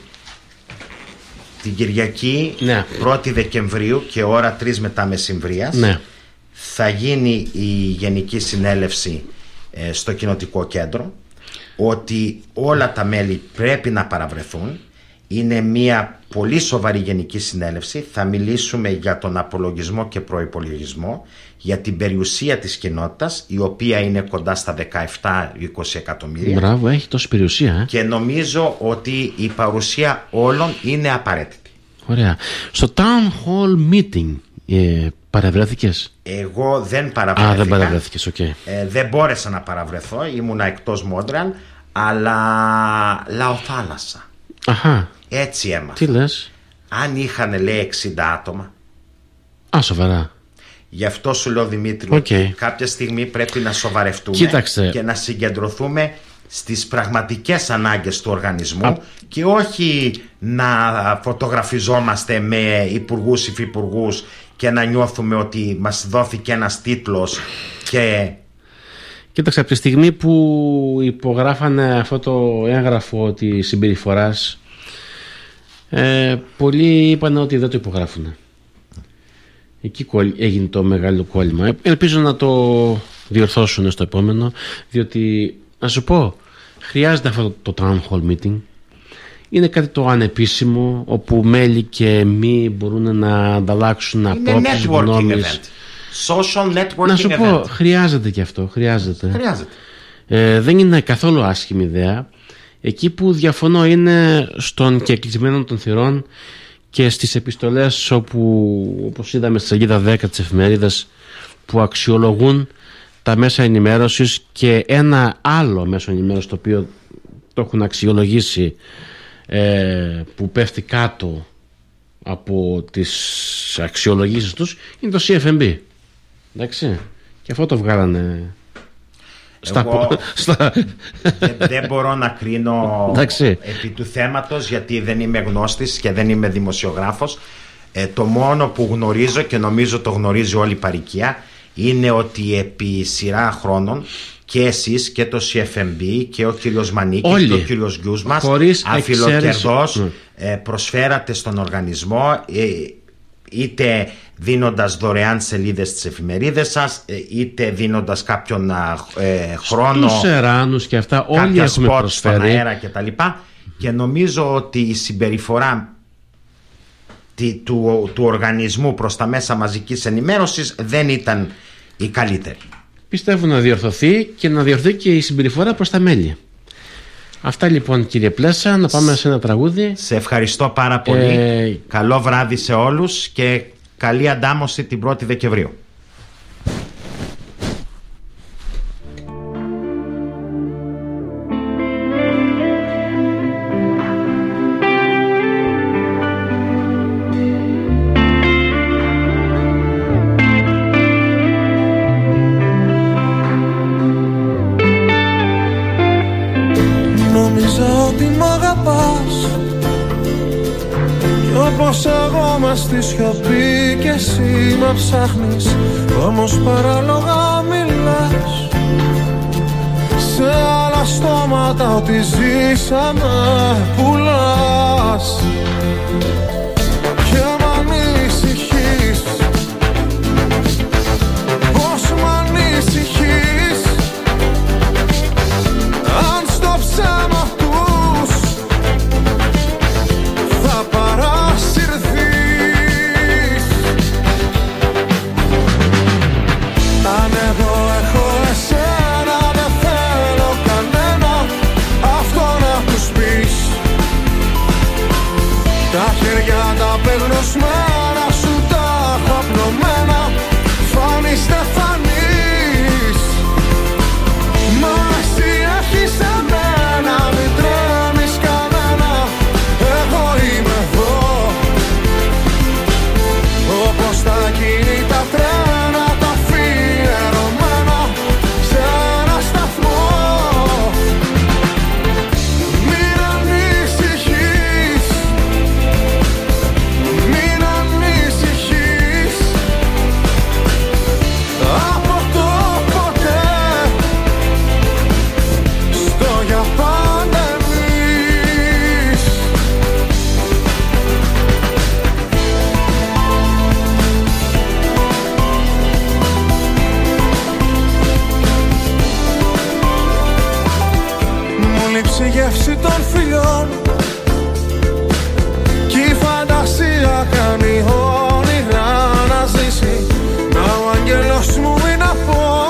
την Κυριακή 1η Δεκεμβρίου και ώρα 3 μετά μεσημβρίας θα γίνει η Γενική Συνέλευση στο Κοινοτικό Κέντρο, ότι όλα τα μέλη πρέπει να παραβρεθούν. Είναι μια πολύ σοβαρή Γενική Συνέλευση. Θα μιλήσουμε για τον απολογισμό και προϋπολογισμό, για την περιουσία της κοινότητας, η οποία είναι κοντά στα 17-20 εκατομμύρια. Μπράβο, έχει τόση περιουσία. Και νομίζω ότι η παρουσία όλων είναι απαραίτητη. Ωραία. Στο Town Hall Meeting παραβρέθηκες? Εγώ δεν παραβρέθηκα. Δεν παραβρέθηκες, οκ. Δεν μπόρεσα να παραβρεθώ, ήμουνα εκτός Μόντρεαλ, αλλά λαοθάλασσα. Αχα. Έτσι έμαθα. Τι λες? Αν είχαν, λέει, 60 άτομα. Σοβαρά. Γι' αυτό σου λέω, Δημήτρη, κάποια στιγμή πρέπει να σοβαρευτούμε. Κοίταξε. Και να συγκεντρωθούμε στις πραγματικές ανάγκες του οργανισμού και όχι να φωτογραφιζόμαστε με υπουργούς, υφυπουργούς και να νιώθουμε ότι μας δόθηκε ένας τίτλος και... Κοίταξε, από τη στιγμή που υπογράφανε αυτό το έγγραφο της συμπεριφοράς, πολλοί είπαν ότι δεν το υπογράφουν. Εκεί έγινε το μεγάλο κόλλημα. Ελπίζω να το διορθώσουν στο επόμενο, διότι, να σου πω, χρειάζεται αυτό το Town Hall Meeting. Είναι κάτι το ανεπίσημο, όπου μέλη και μη μπορούν να ανταλλάξουν απόψεις, γνώμες. Social networking να σου event. πω, χρειάζεται και αυτό. Χρειάζεται. Δεν είναι καθόλου άσχημη ιδέα. Εκεί που διαφωνώ είναι στον κεκλεισμένο των θυρών και στις επιστολές όπου, όπως είδαμε στη σελίδα 10 της εφημερίδας, που αξιολογούν τα μέσα ενημέρωσης και ένα άλλο μέσο ενημέρωσης το οποίο το έχουν αξιολογήσει, που πέφτει κάτω από τις αξιολογήσεις τους, είναι το CFMB. Εντάξει, και αυτό το βγάλανε. Δεν μπορώ να κρίνω επί του θέματος, γιατί δεν είμαι γνώστης και δεν είμαι δημοσιογράφος. Το μόνο που γνωρίζω, και νομίζω το γνωρίζει όλη η παροικία, είναι ότι επί σειρά χρόνων και εσείς και το CFMB και ο κύριος Μανίκης και ο κύριος Γκιούσμας αφιλοκερδώς προσφέρατε στον οργανισμό, είτε δίνοντας δωρεάν σελίδες στις εφημερίδες σας, είτε δίνοντας κάποιον χρόνο, στους εράνους και αυτά, όλοι έχουμε προσφέρει στον αέρα και τα λοιπά. Και νομίζω ότι η συμπεριφορά του οργανισμού προς τα μέσα μαζικής ενημέρωσης δεν ήταν η καλύτερη. Πιστεύω να διορθωθεί και να διορθωθεί και η συμπεριφορά προς τα μέλη. Αυτά λοιπόν, κύριε Πλέσα, να πάμε σε ένα τραγούδι. Σε ευχαριστώ πάρα πολύ. Καλό βράδυ σε όλους και καλή αντάμωση την 1η Δεκεμβρίου. Στη σιωπή και εσύ με ψάχνεις, όμως παράλογα μιλάς. Σε άλλα στόματα ό,τι ζήσαμε πουλάς. Και μ' ανησυχείς, πως μ' ανησυχείς. Αν στο ψέμα τους θα παρασυρθείς. Αν εγώ έχω εσένα, δεν θέλω κανένα, αυτό να τους πεις. Τα χέρια τα πεγνωσμένα σου τα έχω απλωμένα, φανείς δεν φανείς. Μα εσύ έχεις εμένα, μην τρέμεις κανένα, εγώ είμαι εδώ. Όπως τα κινητά τρένα, τα αφιερωμένα σε ένα σταθμό. Μην ανησυχείς, μην ανησυχείς. Από το ποτέ στο για πάντα εμείς. Μου λείψει η γεύση των φιλιών κι η φαντασία κάνει όνειρα να ζήσει. Να ο άγγελος μου είναι από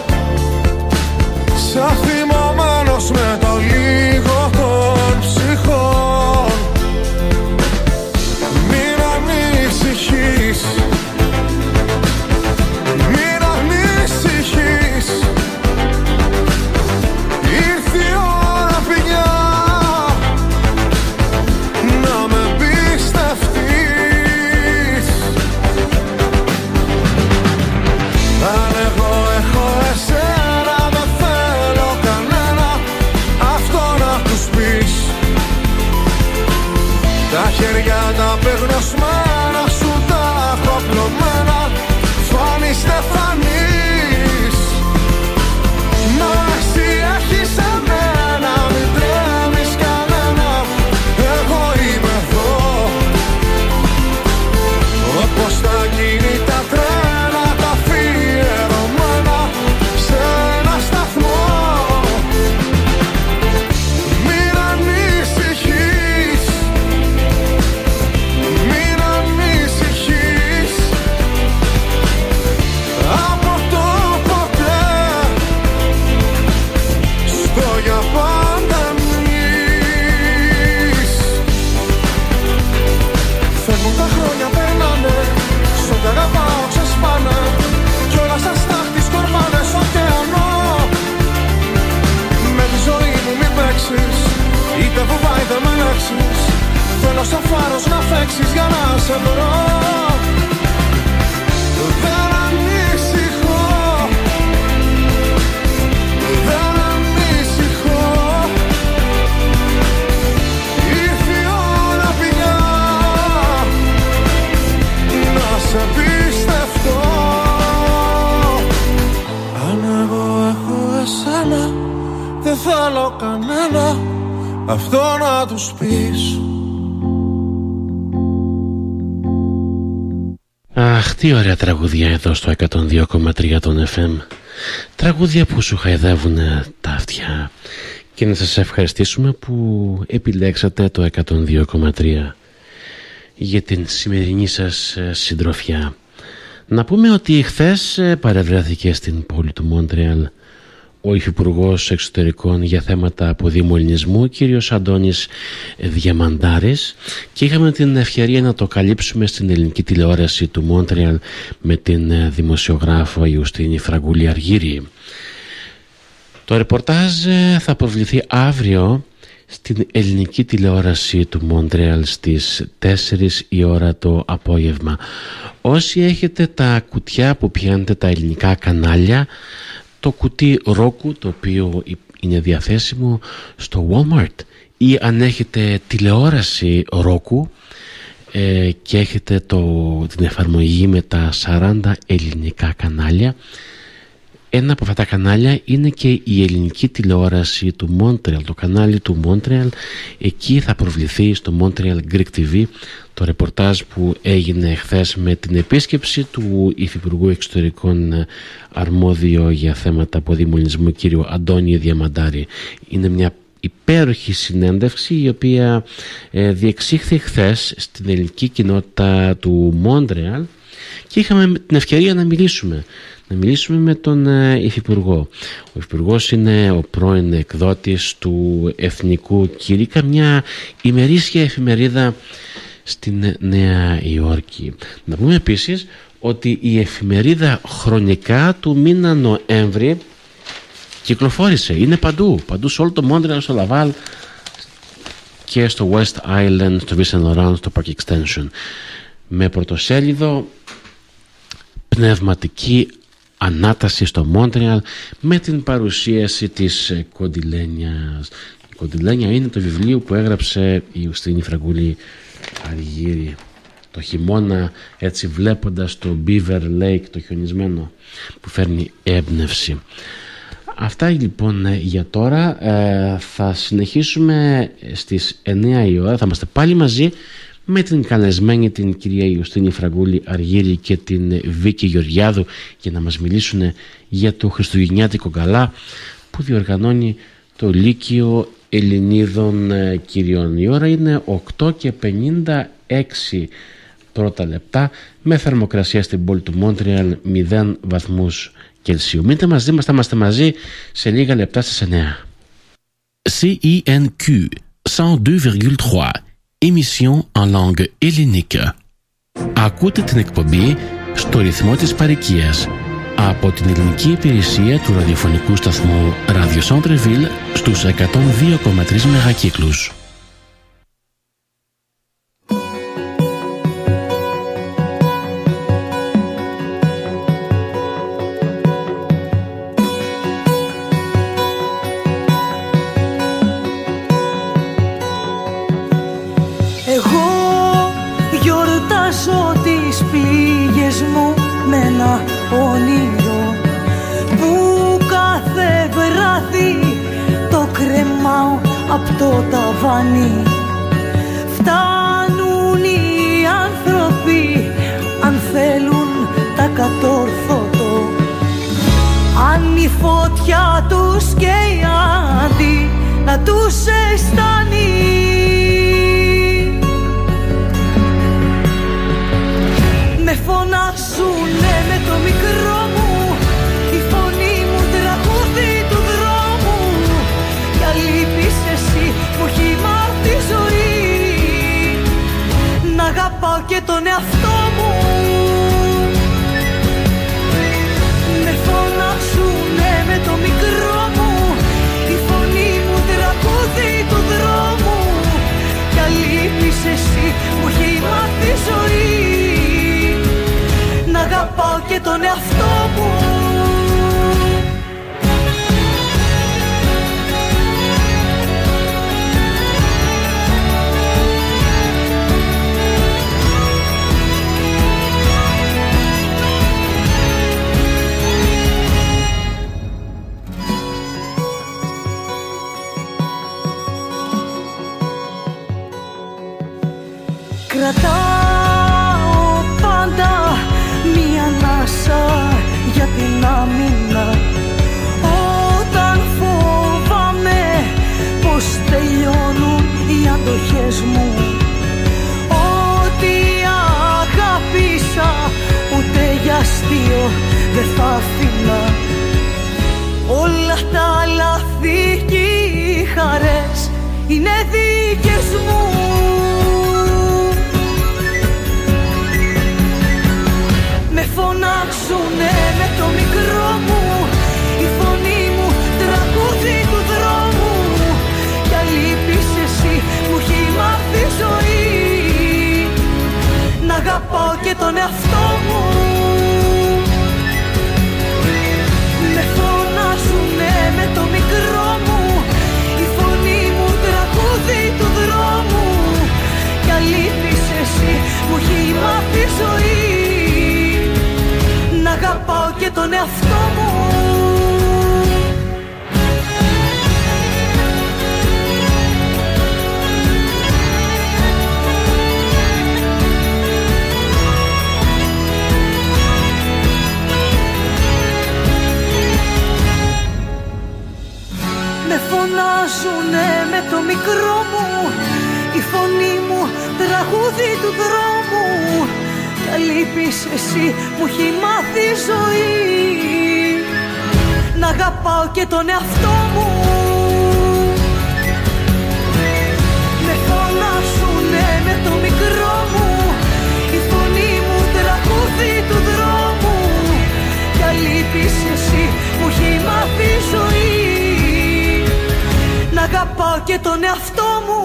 σαν θυμωμένος με το λίγο των ψυχών. Μην ανησυχείς, μην ανησυχείς. Ήρθε η ώρα πια να με εμπιστευτείς. Αν εγώ έχω εσένα, δεν θέλω κανένα, αυτό να τους πεις. Τα χέρια τα πεγνωσμένα σου τα έχω απλωμένα, φανείς δεν φανείς. Μα εσύ έχεις εμένα, μην τρέμεις κανένα, εγώ είμαι εδώ. Όπως τα κινητά τρένα, τα αφιερωμένα σε ένα σταθμό. Μην ανησυχείς, μην ανησυχείς. Από το ποτέ στο για πάντα εμείς. Φεύγουν τα χρόνια, περνάνε, στον κι αγαπάω ξεσπάνε, κι όλα στα στάχτη σκορπάνε στο ωκεανό. Με τη ζωή μου μην παίξεις, είτε φοβά είτε με λέξεις. Θέλω σαν φάρος να φέξεις για να σε βρω. Δεν ανησυχώ, δεν ανησυχώ. Ήρθε η ώρα πια να σε εμπιστευτώ. Αν εγώ έχω εσένα, δεν θέλω κανένα, αυτό να τους πεις. Αχ, τι ωραία τραγούδια εδώ στο 102,3 των FM. Τραγούδια που σου χαϊδεύουν τα αυτιά. Και να σας ευχαριστήσουμε που επιλέξατε το 102,3 για την σημερινή σας συντροφιά. Να πούμε ότι χθες παρευρέθηκε στην πόλη του Μόντρεαλ ο Υφυπουργός Εξωτερικών για θέματα αποδήμου ελληνισμού, κύριος Αντώνης Διαμαντάρης, και είχαμε την ευκαιρία να το καλύψουμε στην ελληνική τηλεόραση του Μόντρεαλ με την δημοσιογράφο Ιουστίνη Φραγκούλη Αργύρη. Το ρεπορτάζ θα προβληθεί αύριο στην ελληνική τηλεόραση του Μόντρεαλ στις 4 η ώρα το απόγευμα. Όσοι έχετε τα κουτιά που πιάνετε τα ελληνικά κανάλια, το κουτί Roku, το οποίο είναι διαθέσιμο στο Walmart, ή αν έχετε τηλεόραση Roku και έχετε την εφαρμογή με τα 40 ελληνικά κανάλια, ένα από αυτά τα κανάλια είναι και η ελληνική τηλεόραση του Μόντρεαλ, το κανάλι του Μόντρεαλ. Εκεί θα προβληθεί στο Montreal Greek TV το ρεπορτάζ που έγινε χθες με την επίσκεψη του Υφυπουργού Εξωτερικών αρμόδιο για θέματα αποδήμου ελληνισμού κύριο Αντώνη Διαμαντάρη. Είναι μια υπέροχη συνέντευξη η οποία διεξήχθη χθες στην ελληνική κοινότητα του Μόντρεαλ και είχαμε την ευκαιρία να μιλήσουμε με τον Υφυπουργό. Ο Υφυπουργός είναι ο πρώην εκδότης του Εθνικού Κήρυκα, μια ημερήσια εφημερίδα στην Νέα Υόρκη. Να πούμε επίσης ότι η εφημερίδα χρονικά του μήνα Νοέμβρη κυκλοφόρησε, είναι παντού σε όλο το Μόντρεαλ, στο Λαβάλ και στο West Island, στο Vincent Laurent, στο Park Extension, με πρωτοσέλιδο πνευματική ανάταση στο Μόντρεαλ με την παρουσίαση της Κοντιλένιας. Η Κοντιλένια είναι το βιβλίο που έγραψε η Ιουστίνη Φραγκούλη Αργύρη το χειμώνα, έτσι βλέποντας το Beaver Lake, το χιονισμένο, που φέρνει έμπνευση. Αυτά λοιπόν για τώρα. Θα συνεχίσουμε στις 9 η ώρα, θα είμαστε πάλι μαζί με την καλεσμένη την κυρία Ιουστίνη Φραγκούλη Αργύρη και την Βίκη Γεωργιάδου για να μας μιλήσουν για το Χριστουγεννιάτικο γκαλά που διοργανώνει το Λύκειο Ελληνίδων Κυριών. Η ώρα είναι 8:56 πρώτα λεπτά, με θερμοκρασία στην πόλη του Μόντρεαλ 0 βαθμούς Κελσίου. Μείνετε μαζί μας, θα είμαστε μαζί σε λίγα λεπτά στις 9. CINQ 102,3, émission en langue hellénique. Ακούτε την εκπομπή στο ρυθμό της παροικίας από την ελληνική υπηρεσία του ραδιοφωνικού σταθμού Radio Centre-Ville στους 102,3 μεγακύκλους. Όνειρο που κάθε βράδυ το κρεμάω απ' το ταβάνι. Φτάνουν οι άνθρωποι αν θέλουν τα κατόρθωτο, αν η φωτιά τους καίει αντί να τους αισθάνει. Με φωνάζουνε με το μικρό μου, η φωνή μου τραγούδι του δρόμου. Για λείπεις εσύ που έχει μάθει τη ζωή, να αγαπάω και τον εαυτό μου. Με φωνάζουνε με το μικρό μου, η φωνή μου τραγούδι του δρόμου. Για λείπεις εσύ που έχει μάθει τη ζωή, να αγαπάω και τον εαυτό μου. Κρατάω πάντα μία ανάσα για την άμυνα, όταν φοβάμαι πως τελειώνουν οι αντοχές μου. Ό,τι αγάπησα ούτε για αστείο δεν θα αφήνα. Όλα τα τον εαυτό μου. Με φωνάζουνε με το μικρό μου, η φωνή μου τραγούδι του δρόμου. Κι αλείπεις εσύ, μου έχει μάθει η ζωή να αγαπάω και τον εαυτό μου. Με φωνάζουνε με το μικρό μου, η φωνή μου τραγούδι του δρόμου. Κι λείπεις εσύ, μου έχει μάθει η ζωή να αγαπάω και τον εαυτό μου. Με φωνάζουνε με το μικρό μου, η φωνή μου τραγούδι του δρόμου. Κι λείπεις εσύ, μου έχει μάθει η ζωή να αγαπάω και τον εαυτό μου.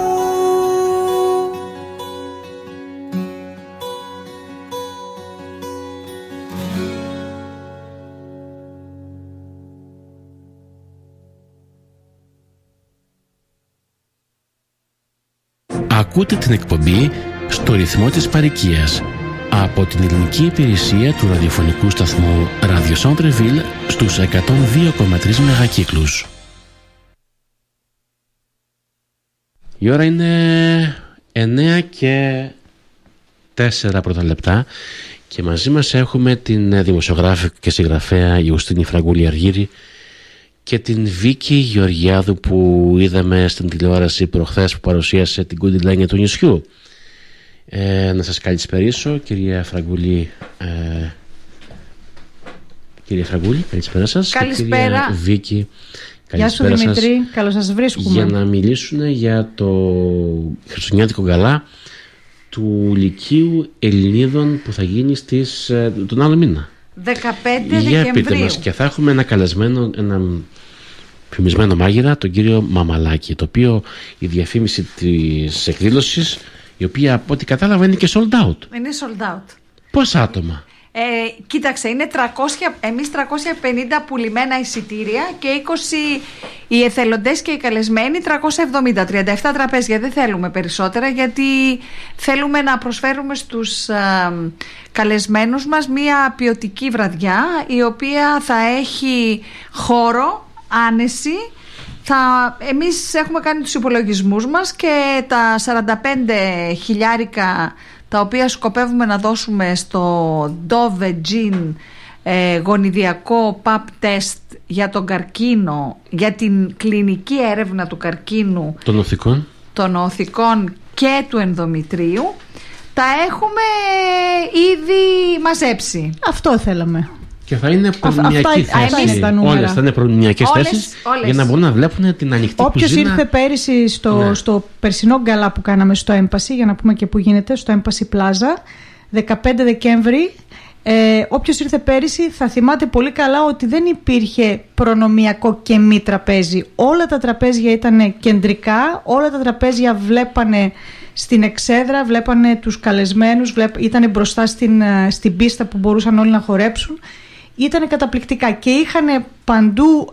Ακούτε την εκπομπή «Στο ρυθμό της παροικίας» από την ελληνική υπηρεσία του ραδιοφωνικού σταθμού Radio Centre-Ville στους 102,3 μεγακύκλους. Η ώρα είναι 9 και 4 πρώτα λεπτά και μαζί μας έχουμε την δημοσιογράφη και συγγραφέα Ιουστίνη Φραγκούλη Αργύρη και την Βίκη Γεωργιάδου που είδαμε στην τηλεόραση προχθές που παρουσίασε την κοντιλάνια του νησιού. Να σας καλησπερίσω, κυρία Φραγκούλη. Κυρία Φραγκούλη, καλησπέρα σας. Καλησπέρα. Και κυρία Βίκη, γεια σου Δημητρή, καλώς σας βρίσκουμε. Για να μιλήσουν για το χριστουγεννιάτικο γκαλά του Λυκείου Ελληνίδων που θα γίνει τον άλλο μήνα. 15 Δεκεμβρίου. Για πείτε μας, και θα έχουμε ένα καλεσμένο, ένα φημισμένο μάγειρα, τον κύριο Μαμαλάκη, το οποίο η διαφήμιση της εκδήλωσης, η οποία από ό,τι κατάλαβα είναι και sold out. Είναι sold out. Πόσα άτομα? Κοίταξε, είναι 350 πουλημένα εισιτήρια και 20 οι εθελοντές και οι καλεσμένοι, 370, 37 τραπέζια. Δεν θέλουμε περισσότερα, γιατί θέλουμε να προσφέρουμε στους καλεσμένους μας μια ποιοτική βραδιά, η οποία θα έχει χώρο, άνεση. Εμείς έχουμε κάνει τους υπολογισμούς μας και τα 45 χιλιάρικα τα οποία σκοπεύουμε να δώσουμε στο Dove Gin γονιδιακό pap test για τον καρκίνο, για την κλινική έρευνα του καρκίνου των οθικών και του ενδομητρίου, τα έχουμε ήδη μαζέψει. Αυτό θέλαμε. Και θα είναι προνομιακή θέση. Όλες θα είναι προνομιακές θέσεις για να μπορούν να βλέπουν την ανοιχτή κουζίνα. Όποιος ήρθε πέρυσι στο περσινό γκαλά που κάναμε στο Έμπαση, για να πούμε και που γίνεται, στο Έμπαση Plaza, 15 Δεκέμβρη, όποιος ήρθε πέρυσι θα θυμάται πολύ καλά ότι δεν υπήρχε προνομιακό και μη τραπέζι. Όλα τα τραπέζια ήταν κεντρικά, όλα τα τραπέζια βλέπανε στην εξέδρα, βλέπανε τους καλεσμένους, ήταν μπροστά στην πίστα που μπορούσαν όλοι να χορέψουν. Ήταν καταπληκτικά και είχαν παντού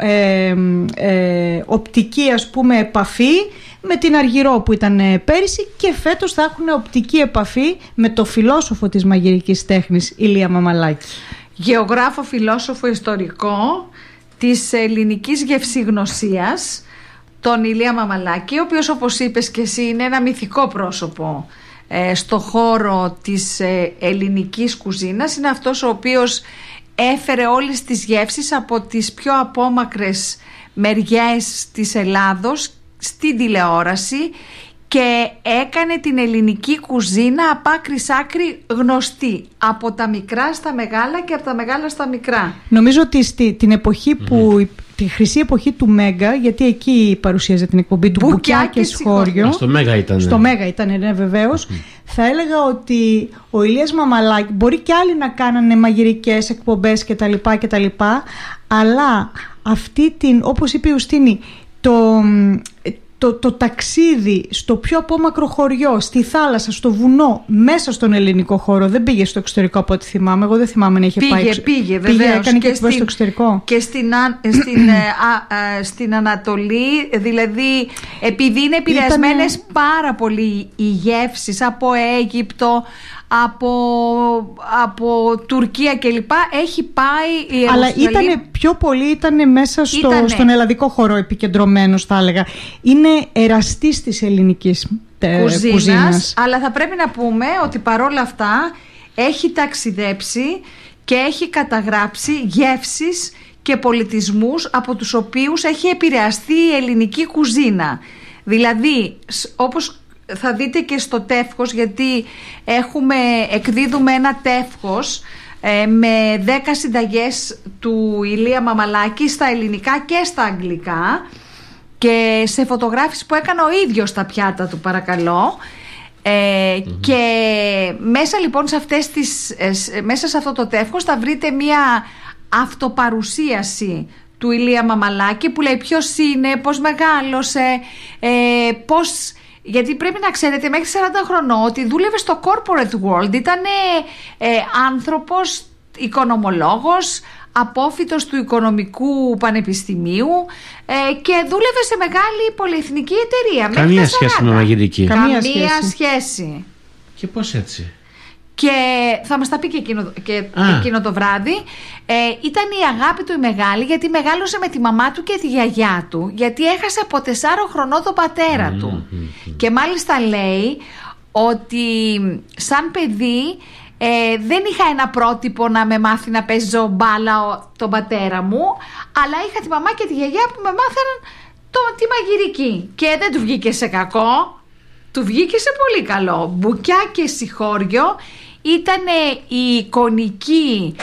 οπτική, ας πούμε, επαφή με την Αργυρό που ήταν πέρυσι, και φέτος θα έχουν οπτική επαφή με το φιλόσοφο της μαγειρικής τέχνης Ηλία Μαμαλάκη. Γεωγράφο, φιλόσοφο, ιστορικό της ελληνικής γευσηγνωσίας, τον Ηλία Μαμαλάκη, ο οποίος, όπως είπες και εσύ, είναι ένα μυθικό πρόσωπο στο χώρο της ελληνικής κουζίνας. Είναι αυτός ο οποίος έφερε όλες τις γεύσεις από τις πιο απόμακρες μεριές της Ελλάδος στην τηλεόραση και έκανε την ελληνική κουζίνα απ' άκρη σ' άκρη γνωστή, από τα μικρά στα μεγάλα και από τα μεγάλα στα μικρά. Νομίζω ότι την εποχή που, τη χρυσή εποχή του Μέγκα, γιατί εκεί παρουσίαζε την εκπομπή του Μπουκιά και Σχόριο. Στο Μέγα ήταν. Στο Μέγα ήταν, ναι, βεβαίως. Θα έλεγα ότι ο Ηλίας Μαμαλάκη, μπορεί και άλλοι να κάνανε μαγειρικές εκπομπές κτλ, αλλά αυτή την, όπως είπε η Ιουστίνη, το ταξίδι στο πιο απόμακρο χωριό, στη θάλασσα, στο βουνό, μέσα στον ελληνικό χώρο. Δεν πήγε στο εξωτερικό από ό,τι θυμάμαι. Εγώ δεν θυμάμαι να είχε πάει. Πήγε, βεβαίως. Έκανε και στο εξωτερικό. Και στην Ανατολή, δηλαδή, επειδή είναι επηρεασμένες πάρα πολύ οι γεύσεις από Αίγυπτο, από Τουρκία κλπ. Έχει πάει η αλλά ήταν πιο πολύ, ήταν μέσα στον ελλαδικό χώρο επικεντρωμένος, θα έλεγα. Είναι εραστής της ελληνικής κουζίνας. Αλλά θα πρέπει να πούμε ότι παρόλα αυτά έχει ταξιδέψει και έχει καταγράψει γεύσεις και πολιτισμούς από τους οποίους έχει επηρεαστεί η ελληνική κουζίνα. Δηλαδή, όπως θα δείτε και στο τεύχος, γιατί εκδίδουμε ένα τεύχος με 10 συνταγές του Ηλία Μαμαλάκη στα ελληνικά και στα αγγλικά, και σε φωτογράφηση που έκανε ο ίδιος στα πιάτα του, παρακαλώ. Και μέσα λοιπόν μέσα σε αυτό το τεύχος θα βρείτε μια αυτοπαρουσίαση του Ηλία Μαμαλάκη, που λέει ποιος είναι, πώς μεγάλωσε, πώς... Γιατί πρέπει να ξέρετε, μέχρι 40 χρονών, ότι δούλευε στο corporate world, ήταν άνθρωπος, οικονομολόγος, απόφοιτος του Οικονομικού Πανεπιστημίου, και δούλευε σε μεγάλη πολυεθνική εταιρεία. Καμία σχέση με μαγειρική. Καμία σχέση. Και πώς έτσι? Και θα μας τα πει και εκείνο το βράδυ. Ήταν η αγάπη του η μεγάλη, γιατί μεγάλωσε με τη μαμά του και τη γιαγιά του, γιατί έχασε από 4 χρονών τον πατέρα του. Και μάλιστα λέει ότι σαν παιδί δεν είχα ένα πρότυπο να με μάθει να παίζω μπάλα τον πατέρα μου, αλλά είχα τη μαμά και τη γιαγιά που με μάθαιναν τη μαγειρική. Και δεν του βγήκε σε κακό, του βγήκε σε πολύ καλό. Μπουκιά και συγχώριο ήταν η εικονική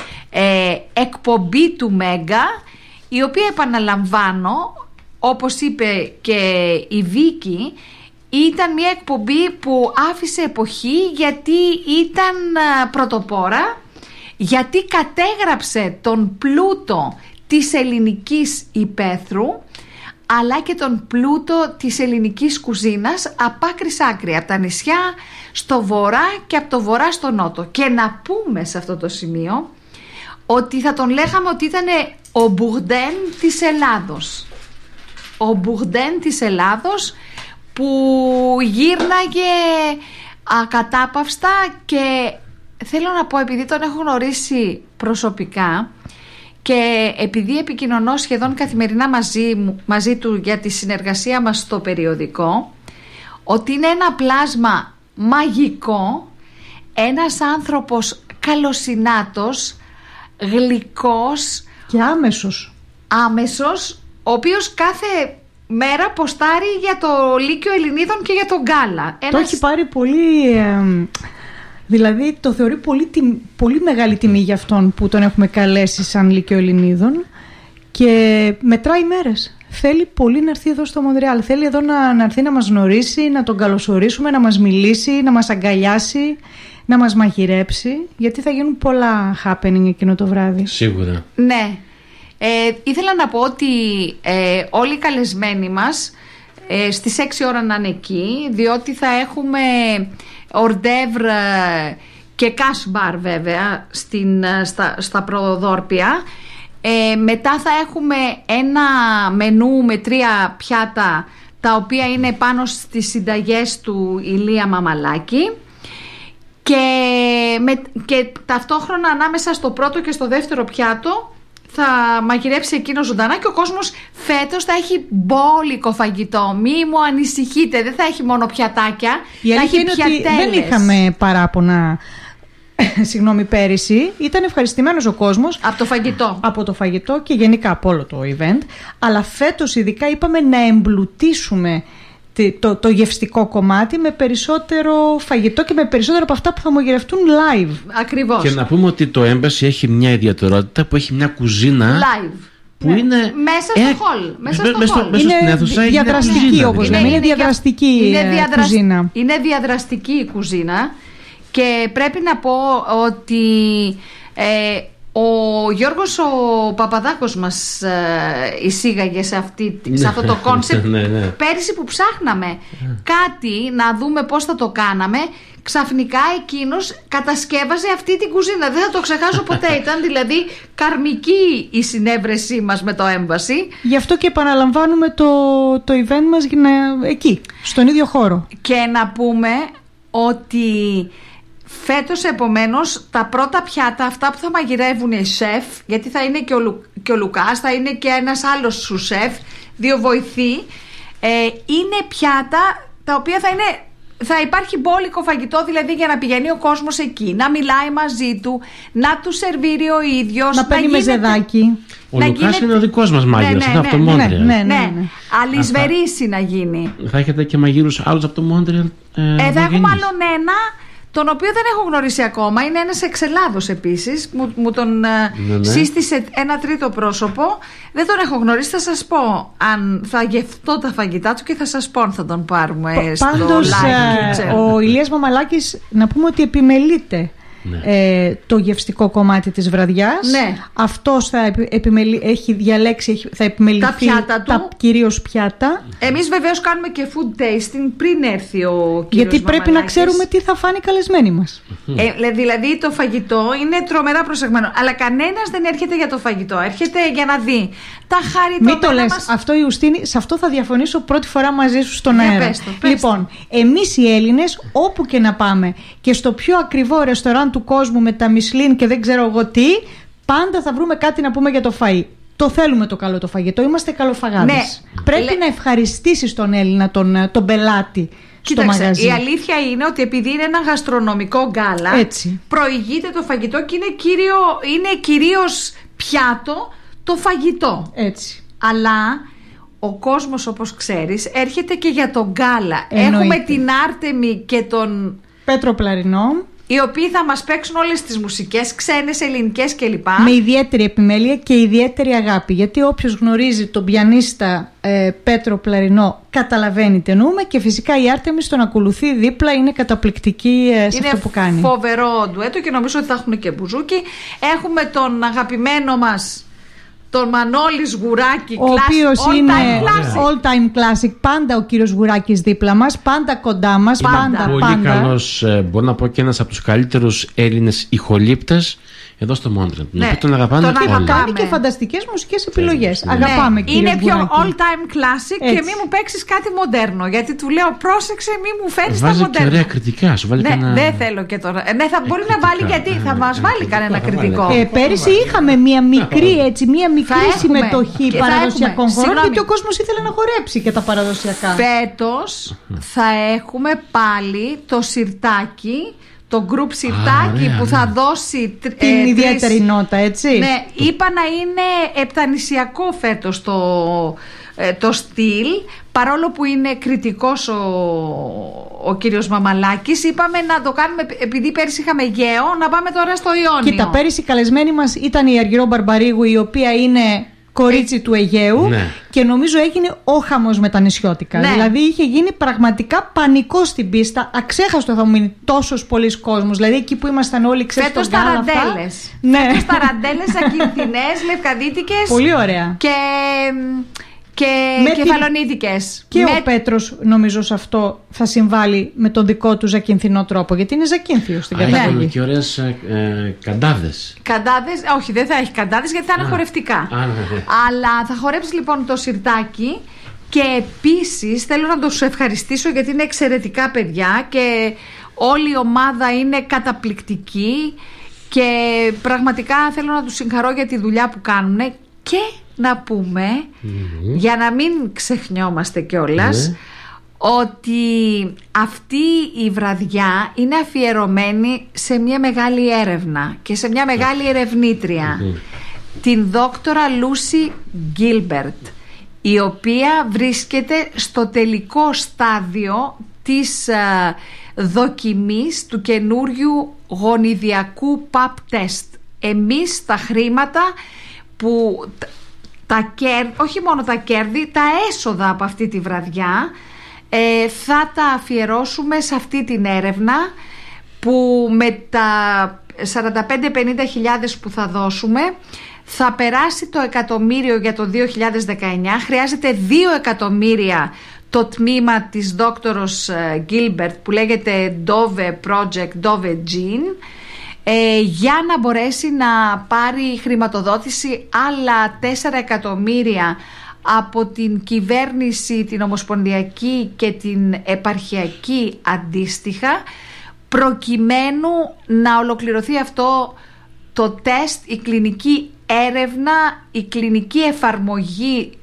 εκπομπή του Μέγκα, η οποία, επαναλαμβάνω, όπως είπε και η Βίκη, ήταν μια εκπομπή που άφησε εποχή, γιατί ήταν πρωτοπόρα, γιατί κατέγραψε τον πλούτο της ελληνικής υπαίθρου, αλλά και τον πλούτο της ελληνικής κουζίνας από άκρη σ' άκρη, από τα νησιά στο βορρά και από το βορρά στο νότο. Και να πούμε σε αυτό το σημείο ότι θα τον λέγαμε ότι ήταν ο Μπουρντέν της Ελλάδος. Ο Μπουρντέν της Ελλάδος, που γύρναγε ακατάπαυστα, και θέλω να πω, επειδή τον έχω γνωρίσει προσωπικά και επειδή επικοινωνώ σχεδόν καθημερινά μαζί του για τη συνεργασία μας στο περιοδικό, ότι είναι ένα πλάσμα μαγικό, ένας άνθρωπος καλοσυνάτος, γλυκός και άμεσος, ο οποίος κάθε μέρα ποστάρει για το Λύκειο Ελληνίδων και για τον Γκάλα. Το έχει πάρει πολύ... Δηλαδή το θεωρεί πολύ μεγάλη τιμή για αυτόν που τον έχουμε καλέσει σαν Λύκειο Ελληνίδων, και μετράει μέρες. Θέλει πολύ να έρθει εδώ στο Μοντρεάλ. Θέλει εδώ να έρθει να μας γνωρίσει, να τον καλωσορίσουμε, να μας μιλήσει, να μας αγκαλιάσει, να μας μαγειρέψει, γιατί θα γίνουν πολλά happening εκείνο το βράδυ. Σίγουρα. Ναι. Ήθελα να πω ότι όλοι οι καλεσμένοι μας στις 6 ώρα να είναι εκεί, διότι θα έχουμε ορντεύρ και cash bar βέβαια στα προδόρπια. Μετά θα έχουμε ένα μενού με 3 πιάτα, τα οποία είναι πάνω στις συνταγές του Ηλία Μαμαλάκη, και ταυτόχρονα ανάμεσα στο πρώτο και στο δεύτερο πιάτο θα μαγειρέψει εκείνο ζωντανά, και ο κόσμος φέτος θα έχει μπόλικο φαγητό. Μη μου ανησυχείτε, δεν θα έχει μόνο πιατάκια, η θα έχει είναι πιατέλες. Ότι δεν είχαμε παράπονα πέρυσι. Ήταν ευχαριστημένος ο κόσμος από το φαγητό και γενικά από όλο το event. Αλλά φέτος ειδικά είπαμε να εμπλουτίσουμε το γευστικό κομμάτι με περισσότερο φαγητό και με περισσότερα από αυτά που θα μαγειρευτούν live. Ακριβώς. Και να πούμε ότι το Embassy έχει μια ιδιαιτερότητα, που έχει μια κουζίνα live, που είναι μέσα στο hall. Μέσα στην αίθουσα. Είναι διαδραστική, όπως λέμε. Είναι διαδραστική κουζίνα. Είναι διαδραστική η κουζίνα, και πρέπει να πω ότι Ο Γιώργος ο Παπαδάκος μας εισήγαγε σε αυτό το κόνσεπτ πέρυσι που ψάχναμε κάτι να δούμε πώς θα το κάναμε. Ξαφνικά εκείνος κατασκεύαζε αυτή την κουζίνα. Δεν θα το ξεχάσω ποτέ. Ήταν δηλαδή καρμική η συνέβρεσή μας με το Embassy. Γι' αυτό και επαναλαμβάνουμε το event μας εκεί, στον ίδιο χώρο. Και να πούμε ότι φέτος επομένως τα πρώτα πιάτα, αυτά που θα μαγειρεύουν οι σεφ, γιατί θα είναι και ο Λουκάς, θα είναι και ένας άλλος σου σεφ, 2 βοηθοί, είναι πιάτα τα οποία θα υπάρχει μπόλικο φαγητό, δηλαδή για να πηγαίνει ο κόσμος εκεί, να μιλάει μαζί του, να του σερβίρει ο ίδιος, να παίρνει μεζεδάκι. Ο Λουκάς είναι ο δικός μας μάγειρας, από το Μόντρεαλ. Ναι. Αλυσβερίσει να γίνει. Θα έχετε και μαγείρους άλλους από το Μόντρεαλ? Θα έχουμε άλλον ένα, τον οποίο δεν έχω γνωρίσει ακόμα. Είναι ένας εξελάδος επίσης. Μου τον σύστησε ένα τρίτο πρόσωπο. Δεν τον έχω γνωρίσει. Θα σας πω αν θα γευτώ τα φαγητά του και θα σας πω αν θα τον πάρουμε στο live. Ο Ηλίας Μαμαλάκης, να πούμε ότι επιμελείται το γευστικό κομμάτι της βραδιάς. Αυτός έχει διαλέξει, θα επιμεληθεί τα πιάτα του, κυρίως πιάτα. Εμείς βεβαίως κάνουμε και food tasting πριν έρθει ο κύριος γιατί πρέπει Μαμαλάκης. να ξέρουμε τι θα φάνε οι καλεσμένοι μας. Δηλαδή το φαγητό είναι τρομερά προσεγμένο. Αλλά κανένας δεν έρχεται για το φαγητό. Έρχεται για να δει τα χαριτωμένα. Μην το λες αυτό, Ιουστίνη, σε αυτό θα διαφωνήσω πρώτη φορά μαζί σου στον αέρα. Πες το. Λοιπόν, εμείς οι Έλληνες, όπου και να πάμε και στο πιο ακριβό ρεστοράν του κόσμου με τα Μισλίν και δεν ξέρω εγώ τι, πάντα θα βρούμε κάτι να πούμε για το φαΐ. Το θέλουμε το καλό το φαγητό, είμαστε καλοφαγάδες. Πρέπει να ευχαριστήσεις τον Έλληνα, τον πελάτη. Κοίταξε, η αλήθεια είναι ότι επειδή είναι ένα γαστρονομικό γκάλα, προηγείται το φαγητό και είναι κυρίως πιάτο το φαγητό. Έτσι. Αλλά ο κόσμος, όπως ξέρεις, έρχεται και για τον γκάλα. Έχουμε την Άρτεμη και τον Πέτρο Πλαρινό, οι οποίοι θα μας παίξουν όλες τις μουσικές, ξένες, ελληνικές κλπ. Με ιδιαίτερη επιμέλεια και ιδιαίτερη αγάπη. Γιατί όποιος γνωρίζει τον πιανίστα Πέτρο Πλαρινό καταλαβαίνει τι εννοούμε, και φυσικά η Άρτεμις τον ακολουθεί δίπλα, είναι καταπληκτική σε αυτό που κάνει. Είναι φοβερό ντουέτο και νομίζω ότι θα έχουν και μπουζούκι. Έχουμε τον αγαπημένο μας τον Μανώλη Γουράκη, ο οποίος είναι all time classic. Πάντα ο κύριος Γουράκης δίπλα μας, πάντα κοντά μας, πάντα. Πολύ καλός, μπορώ να πω, και ένας από τους καλύτερους Έλληνες ηχολήπτες εδώ στο Μόντρεαλ. Τον αγαπάνε όλοι. Και κάνει και φανταστικές μουσικές επιλογές. Αγαπάμε, κύριε Είναι πιο Γουράκη. all time classic. Έτσι. Και μη μου παίξεις κάτι μοντέρνο. Γιατί του λέω πρόσεξε, μη μου φέρεις τα μοντέρνα. μοντέρνα. Και ωραία κριτικά, σου βάλει κανένα. Δεν θέλω και τώρα. Θα μπορεί να βάλει, γιατί θα μας βάλει κανένα κριτικό. Πέρυσι είχαμε μία μικρή συμμετοχή παραδοσιακών χωρών, γιατί ο κόσμος ήθελε να χορέψει και τα παραδοσιακά. Φέτος θα έχουμε πάλι το σιρτάκι, το γκρουπ σιρτάκι που θα δώσει την ιδιαίτερη νότα, έτσι. Ναι, είπα να είναι επτανησιακό φέτος το στυλ, παρόλο που είναι κριτικός ο κύριος Μαμαλάκης. Είπαμε να το κάνουμε, επειδή πέρυσι είχαμε Αιγαίο, να πάμε τώρα στο Ιόνιο. Κοίτα, πέρυσι καλεσμένη μας ήταν η Αργυρό Μπαρμπαρίγου, η οποία είναι κορίτσι του Αιγαίου, και νομίζω έγινε ο χαμός με τα νησιώτικα. Δηλαδή είχε γίνει πραγματικά πανικό στην πίστα. Αξέχαστο θα μου μείνει τόσος πολλής κόσμος. Δηλαδή εκεί που ήμασταν όλοι, ξέρεις, φέτος ταραντέλες. Φέτος ταραντέλες, ακινθινές, λευκαδίτικες. Πολύ ωραία. Και κεφαλονίτικες. Και ο Πέτρος νομίζω σε αυτό θα συμβάλλει με τον δικό του ζακυνθινό τρόπο, γιατί είναι ζακύνθιος στην καταγωγή. Και ωραίες καντάδες. Καντάδες, όχι, δεν θα έχει καντάδες γιατί θα είναι χορευτικά. Αλλά θα χορέψει λοιπόν το σιρτάκι. Και επίσης θέλω να τους ευχαριστήσω, γιατί είναι εξαιρετικά παιδιά και όλη η ομάδα είναι καταπληκτική και πραγματικά θέλω να τους συγχαρώ για τη δουλειά που κάνουν. Και να πούμε, για να μην ξεχνιόμαστε κιόλας, ότι αυτή η βραδιά είναι αφιερωμένη σε μια μεγάλη έρευνα και σε μια μεγάλη ερευνήτρια, την δόκτορα Λούσι Γκίλμπερτ, η οποία βρίσκεται στο τελικό στάδιο της δοκιμής του καινούριου γονιδιακού pap test. Εμείς τα χρήματα που όχι μόνο τα κέρδη, τα έσοδα από αυτή τη βραδιά θα τα αφιερώσουμε σε αυτή την έρευνα, που με τα 45-50 που θα δώσουμε θα περάσει το εκατομμύριο για το 2019. Χρειάζεται 2 εκατομμύρια το τμήμα της δόκτωρος Gilbert που λέγεται Dove Project, Dove Gene, για να μπορέσει να πάρει χρηματοδότηση άλλα 4 εκατομμύρια από την κυβέρνηση, την ομοσπονδιακή και την επαρχιακή αντίστοιχα, προκειμένου να ολοκληρωθεί αυτό το τεστ, η κλινική έρευνα, η κλινική εφαρμογή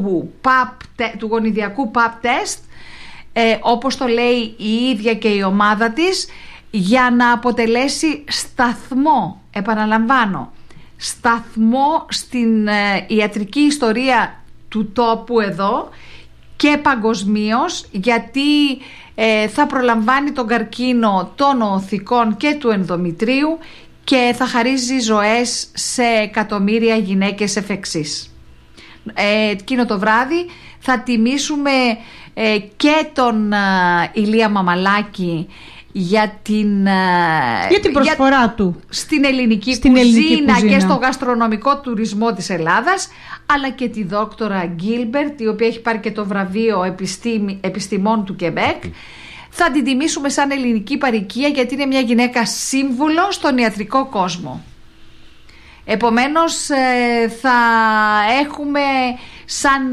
του γονιδιακού PAP τεστ, όπως το λέει η ίδια και η ομάδα της, για να αποτελέσει σταθμό, επαναλαμβάνω, σταθμό στην ιατρική ιστορία του τόπου εδώ και παγκοσμίως, γιατί θα προλαμβάνει τον καρκίνο των οθικών και του ενδομητρίου και θα χαρίζει ζωές σε εκατομμύρια γυναίκες εφ' εξής. Εκείνο το βράδυ θα τιμήσουμε και τον Ηλία Μαμαλάκη για την προσφορά του στην ελληνική κουζίνα και στο γαστρονομικό τουρισμό της Ελλάδας, αλλά και τη δόκτωρα Γκίλμπερτ, η οποία έχει πάρει και το βραβείο επιστημών του Κεμπέκ. Θα την τιμήσουμε σαν ελληνική παροικία, γιατί είναι μια γυναίκα σύμβουλο στον ιατρικό κόσμο. Επομένως θα έχουμε σαν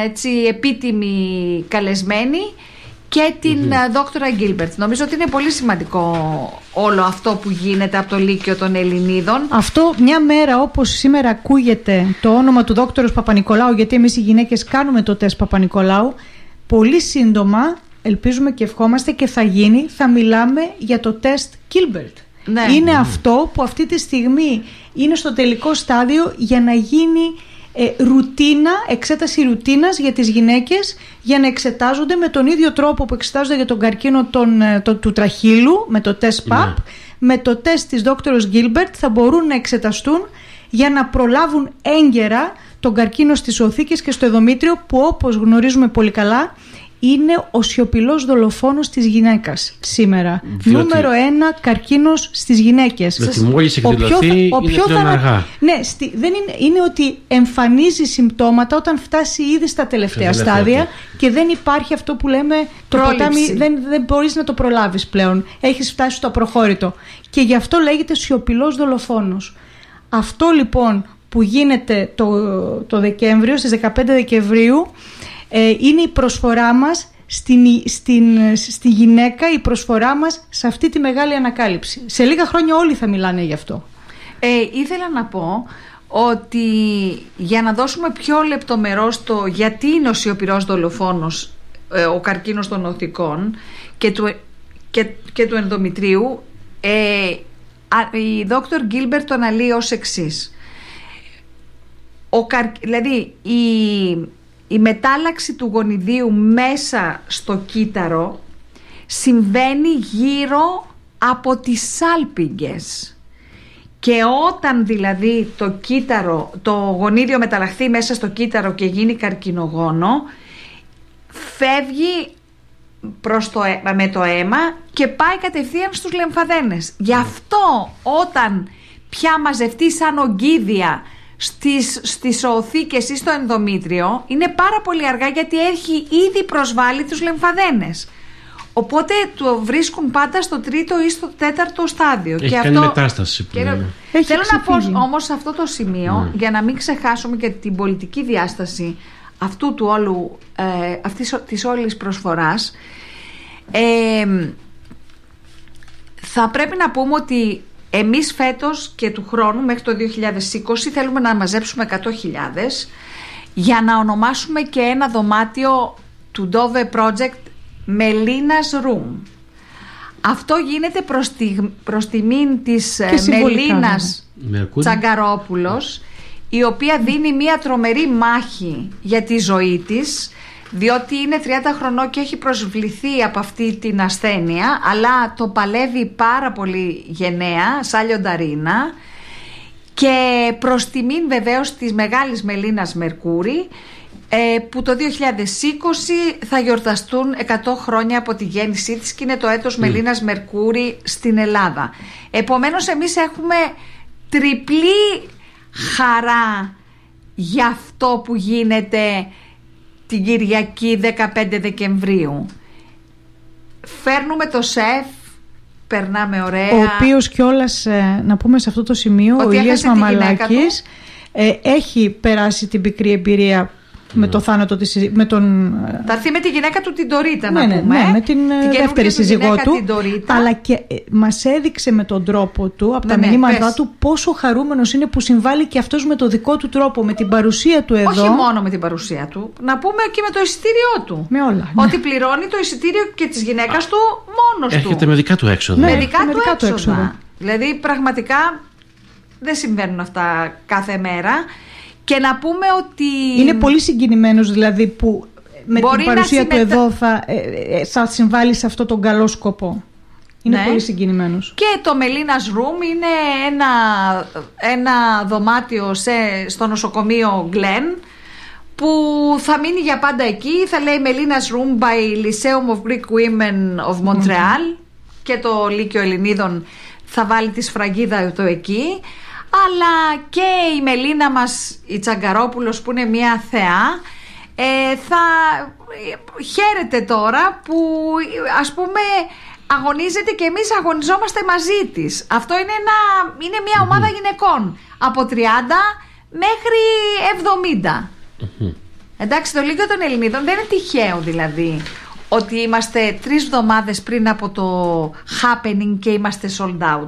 επίτιμη καλεσμένη και την δόκτωρα Γκίλμπερτ. Νομίζω ότι είναι πολύ σημαντικό όλο αυτό που γίνεται από το Λύκειο των Ελληνίδων. Αυτό μια μέρα όπως σήμερα ακούγεται το όνομα του δόκτωρος Παπα-Νικολάου, γιατί εμείς οι γυναίκες κάνουμε το τεστ Παπα-Νικολάου, πολύ σύντομα ελπίζουμε και ευχόμαστε και θα γίνει, θα μιλάμε για το τεστ Γκίλμπερτ. Ναι. Είναι αυτό που αυτή τη στιγμή είναι στο τελικό στάδιο για να γίνει εξέταση ρουτίνας για τις γυναίκες, για να εξετάζονται με τον ίδιο τρόπο που εξετάζονται για τον καρκίνο του τραχύλου, με το τεστ PAP, με το τεστ της δόκτωρος Γκίλμπερτ θα μπορούν να εξεταστούν για να προλάβουν έγκαιρα τον καρκίνο στις οθήκες και στο ενδομήτριο, που όπως γνωρίζουμε πολύ καλά είναι ο σιωπηλός δολοφόνος της γυναίκας σήμερα. Νούμερο 1 καρκίνος στις γυναίκες. Διότι μόλις εκδηλωθεί είναι πλέον αργά. Ναι, είναι ότι εμφανίζει συμπτώματα όταν φτάσει ήδη στα τελευταία στάδια και δεν υπάρχει αυτό που λέμε το ποτάμι, δεν μπορείς να το προλάβεις πλέον. Έχεις φτάσει στο απροχώρητο. Και γι' αυτό λέγεται σιωπηλός δολοφόνος. Αυτό λοιπόν που γίνεται το Δεκέμβριο, στις 15 Δεκεμβρίου, είναι η προσφορά μας στη γυναίκα, η προσφορά μας σε αυτή τη μεγάλη ανακάλυψη. Σε λίγα χρόνια όλοι θα μιλάνε γι' αυτό. Ήθελα να πω ότι για να δώσουμε πιο λεπτομερώς το γιατί είναι ο σιωπηρός δολοφόνος ο καρκίνος των οθικών και του ενδομητρίου, η δόκτωρ Γκίλμπερτ το αναλύει ως εξής. Δηλαδή η μετάλλαξη του γονιδίου μέσα στο κύτταρο συμβαίνει γύρω από τις σάλπιγγες, και όταν δηλαδή το γονίδιο μεταλλαχθεί μέσα στο κύτταρο και γίνει καρκινογόνο, φεύγει με το αίμα και πάει κατευθείαν στους λεμφαδένες. Γι' αυτό όταν πια μαζευτεί σαν ογκίδια στις οθήκες ή στο ενδομήτριο, είναι πάρα πολύ αργά, γιατί έχει ήδη προσβάλει τους λεμφαδένες. Οπότε το βρίσκουν πάντα στο 3ο ή στο 4ο στάδιο. Έχει κάνει μετάσταση. Θέλω να πω όμως σε αυτό το σημείο, για να μην ξεχάσουμε και την πολιτική διάσταση αυτού του όλου, αυτής της όλης προσφοράς, θα πρέπει να πούμε ότι εμείς φέτος και του χρόνου μέχρι το 2020 θέλουμε να μαζέψουμε 100.000 για να ονομάσουμε και ένα δωμάτιο του Dove Project Melinas Room. Αυτό γίνεται προς τιμήν της Μελίνας Τσαγκαρόπουλος, η οποία δίνει μια τρομερή μάχη για τη ζωή της, διότι είναι 30 χρονών και έχει προσβληθεί από αυτή την ασθένεια, αλλά το παλεύει πάρα πολύ γενναία, σαν λιονταρίνα, και προς τιμήν βεβαίως της μεγάλης Μελίνας Μερκούρη, που το 2020 θα γιορταστούν 100 χρόνια από τη γέννησή της και είναι το έτος Μελίνας Μερκούρη στην Ελλάδα. Επομένως εμείς έχουμε τριπλή χαρά για αυτό που γίνεται την Κυριακή 15 Δεκεμβρίου. Φέρνουμε το σεφ, περνάμε ωραία. Ο οποίος κιόλας, να πούμε σε αυτό το σημείο, ο Ηλίας Μαμαλάκης έχει περάσει την πικρή εμπειρία με το θάνατο της, θα έρθει με τη γυναίκα του την Ντορίτα, ναι, να πούμε. Ναι, με την δεύτερη σύζυγό του, αλλά και μας έδειξε με τον τρόπο του, από τα μηνύματά του, πόσο χαρούμενος είναι που συμβάλλει και αυτός με το δικό του τρόπο, με την παρουσία του εδώ. Όχι μόνο με την παρουσία του, να πούμε και με το εισιτήριό του. Με όλα. Ότι πληρώνει το εισιτήριο και της γυναίκας του μόνος του. Έρχεται με δικά του έξοδα. Με δικά του έξοδα. Δηλαδή πραγματικά δεν συμβαίνουν αυτά κάθε μέρα. Και να πούμε ότι είναι πολύ συγκινημένος, δηλαδή, που με την παρουσία του εδώ θα συμβάλλει σε αυτό τον καλό σκοπό. Είναι πολύ συγκινημένος. Και το Melinas Room είναι ένα δωμάτιο στο νοσοκομείο Glen που θα μείνει για πάντα εκεί. Θα λέει Melinas Room by Lyceum of Greek Women of Montreal και το Λύκειο Ελληνίδων θα βάλει τη σφραγίδα του εκεί. Αλλά και η Μελίνα μας, η Τσαγκαρόπουλος, που είναι μια θεά, θα χαίρεται τώρα που, ας πούμε, αγωνίζεται και εμείς αγωνιζόμαστε μαζί της. Αυτό είναι μια ομάδα γυναικών από 30 μέχρι 70. Εντάξει, το Λύκειο των Ελληνίδων δεν είναι τυχαίο, δηλαδή, ότι είμαστε 3 εβδομάδες πριν από το happening και είμαστε sold out.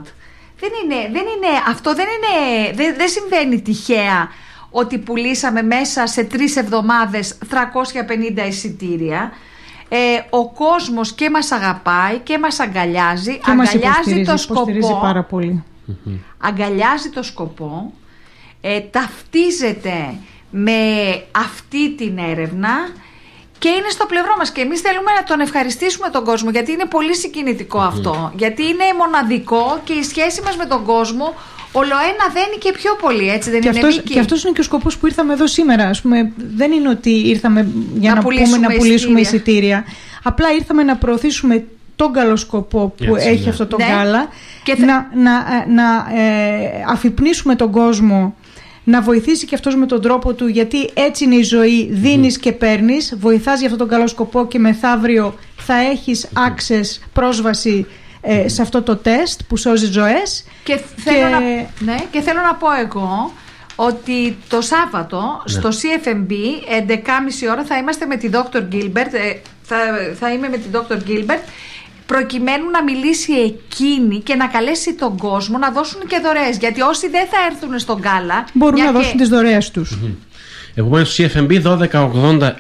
Δεν συμβαίνει τυχαία ότι πουλήσαμε μέσα σε 3 εβδομάδες 350 εισιτήρια. Ο κόσμος και μας αγαπάει και μας αγκαλιάζει, και αγκαλιάζει το σκοπό, πάρα πολύ. Αγκαλιάζει το σκοπό, ταυτίζεται με αυτή την έρευνα και είναι στο πλευρό μας και εμείς θέλουμε να τον ευχαριστήσουμε τον κόσμο, γιατί είναι πολύ συγκινητικό αυτό, γιατί είναι μοναδικό και η σχέση μας με τον κόσμο ολοένα δένει και πιο πολύ, έτσι δεν είναι, Μίκη? Και αυτός είναι και ο σκοπός που ήρθαμε εδώ σήμερα, ας πούμε. Δεν είναι ότι ήρθαμε για να πουλήσουμε εισιτήρια. Απλά ήρθαμε να προωθήσουμε τον καλό σκοπό που έχει αυτό το γκάλα και να αφυπνίσουμε τον κόσμο να βοηθήσει και αυτός με τον τρόπο του, γιατί έτσι είναι η ζωή, δίνεις και παίρνεις, βοηθάς για αυτόν τον καλό σκοπό και μεθαύριο θα έχεις access, πρόσβαση σε αυτό το τεστ που σώζει ζωές. Και θέλω να πω εγώ ότι το Σάββατο στο CFMB 11.30 ώρα θα είμαστε με τη Dr. Gilbert, θα είμαι με τη Dr. Gilbert, προκειμένου να μιλήσει εκείνη και να καλέσει τον κόσμο να δώσουν και δωρεές, γιατί όσοι δεν θα έρθουν στον γκάλα μπορούν να δώσουν τις δωρεές τους. Επομένως στο CFMB 12.80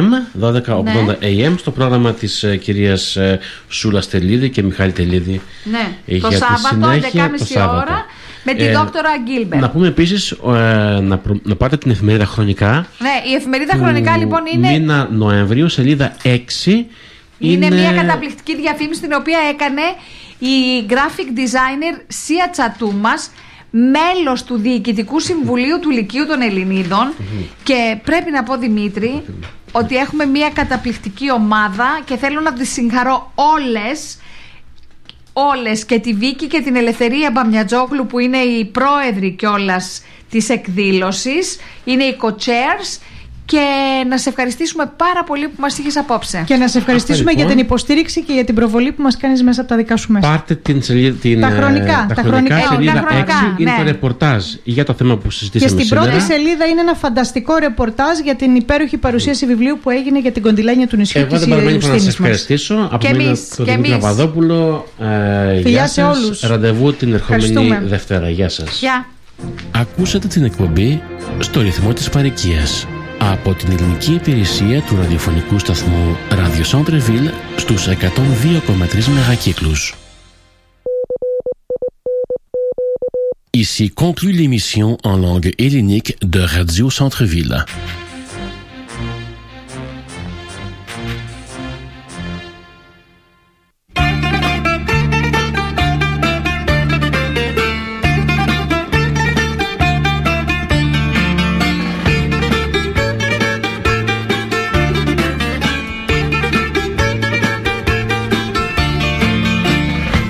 AM στο πρόγραμμα της κυρίας Σούλας Τελίδη και Μιχάλη Τελίδη. Ναι, το Σάββατο 11.30 ώρα με τη δόκτωρα Γκίλμπερτ. Να πούμε επίσης να πάτε την εφημερίδα Χρονικά. Ναι, η εφημερίδα Χρονικά λοιπόν είναι μήνα Νοεμβρίου, σελίδα 6. Είναι μια καταπληκτική διαφήμιση την οποία έκανε η graphic designer Σία Τσατούμας, μέλος του Διοικητικού Συμβουλίου του Λυκείου των Ελληνίδων. Και πρέπει να πω, Δημήτρη, ότι έχουμε μια καταπληκτική ομάδα και θέλω να τις συγχαρώ όλες, και τη Βίκη και την Ελευθερία Μπαμιατζόγλου που είναι οι πρόεδροι κιόλας της εκδήλωσης, είναι οι co-chairs. Και να σε ευχαριστήσουμε πάρα πολύ που μας είχες απόψε. Και να σε ευχαριστήσουμε για την υποστήριξη και για την προβολή που μας κάνεις μέσα από τα δικά σου μέσα. Πάρτε την σελίδα, τα χρονικά σελίδα 6 είναι το ρεπορτάζ για το θέμα που συζητήσαμε σήμερα. Και στην πρώτη σελίδα είναι ένα φανταστικό ρεπορτάζ για την υπέροχη παρουσίαση βιβλίου που έγινε για την κοντιλάνια του νησιού της Ιερουσαλήμ. Να σας ευχαριστήσω. Από μένα τον Δημήτρη Παπαδόπουλο. Φιλιά σε όλους. Ραντεβού την ερχόμενη Δευτέρα. Γεια σας. Ακούσατε την εκπομπή «Στο ρυθμό της παροικίας» από την ελληνική υπηρεσία του ραδιοφωνικού σταθμού Radio Centre-Ville στους 102,3 μεγακύκλους. Ici conclut l'émission en langue hellénique de Radio Centre-Ville.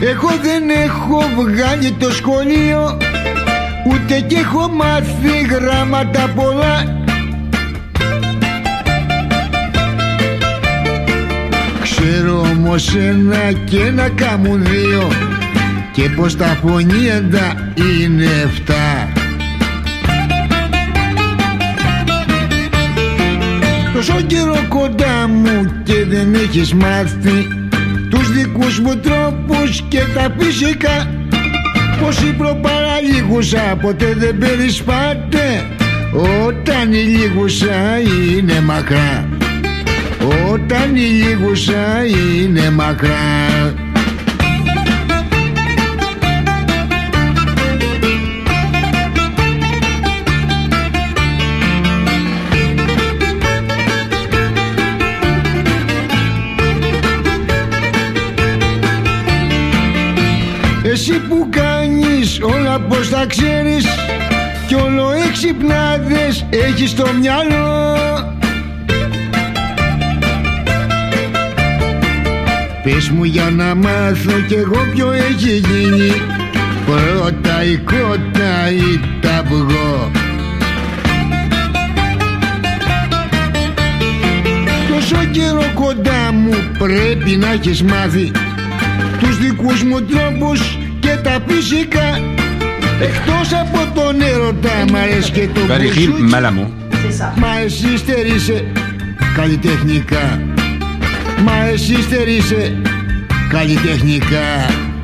Εγώ δεν έχω βγάλει το σχολείο, ούτε κι έχω μάθει γράμματα πολλά. Ξέρω όμως ένα και ένα κάμουν δύο, και πως τα φωνήεντα είναι 7. Τόσο καιρό κοντά μου και δεν έχεις μάθει τους δικούς μου τρόπους και τα φυσικά. Πως η προπαραλίγουσα ποτέ δεν περισπάται όταν η λίγουσα είναι μακρά. Όταν η λίγουσα είναι μακρά. Εσύ που κάνεις όλα πως τα ξέρεις, κι όλο έξυπνάδες έχεις στο μυαλό. Πες μου για να μάθω κι εγώ ποιο έχει γίνει, πρώτα η κότα ή τ' αυγό. Τόσο καιρό κοντά μου πρέπει να έχεις μάθει τους δικούς μου τρόπους και τα φυσικά. Εκτός από τον έρωτα μ' αρέσει και το μπουζούκι. Μα εσύ στερείσαι καλλιτεχνικά. Μα εσύ στερείσαι καλλιτεχνικά.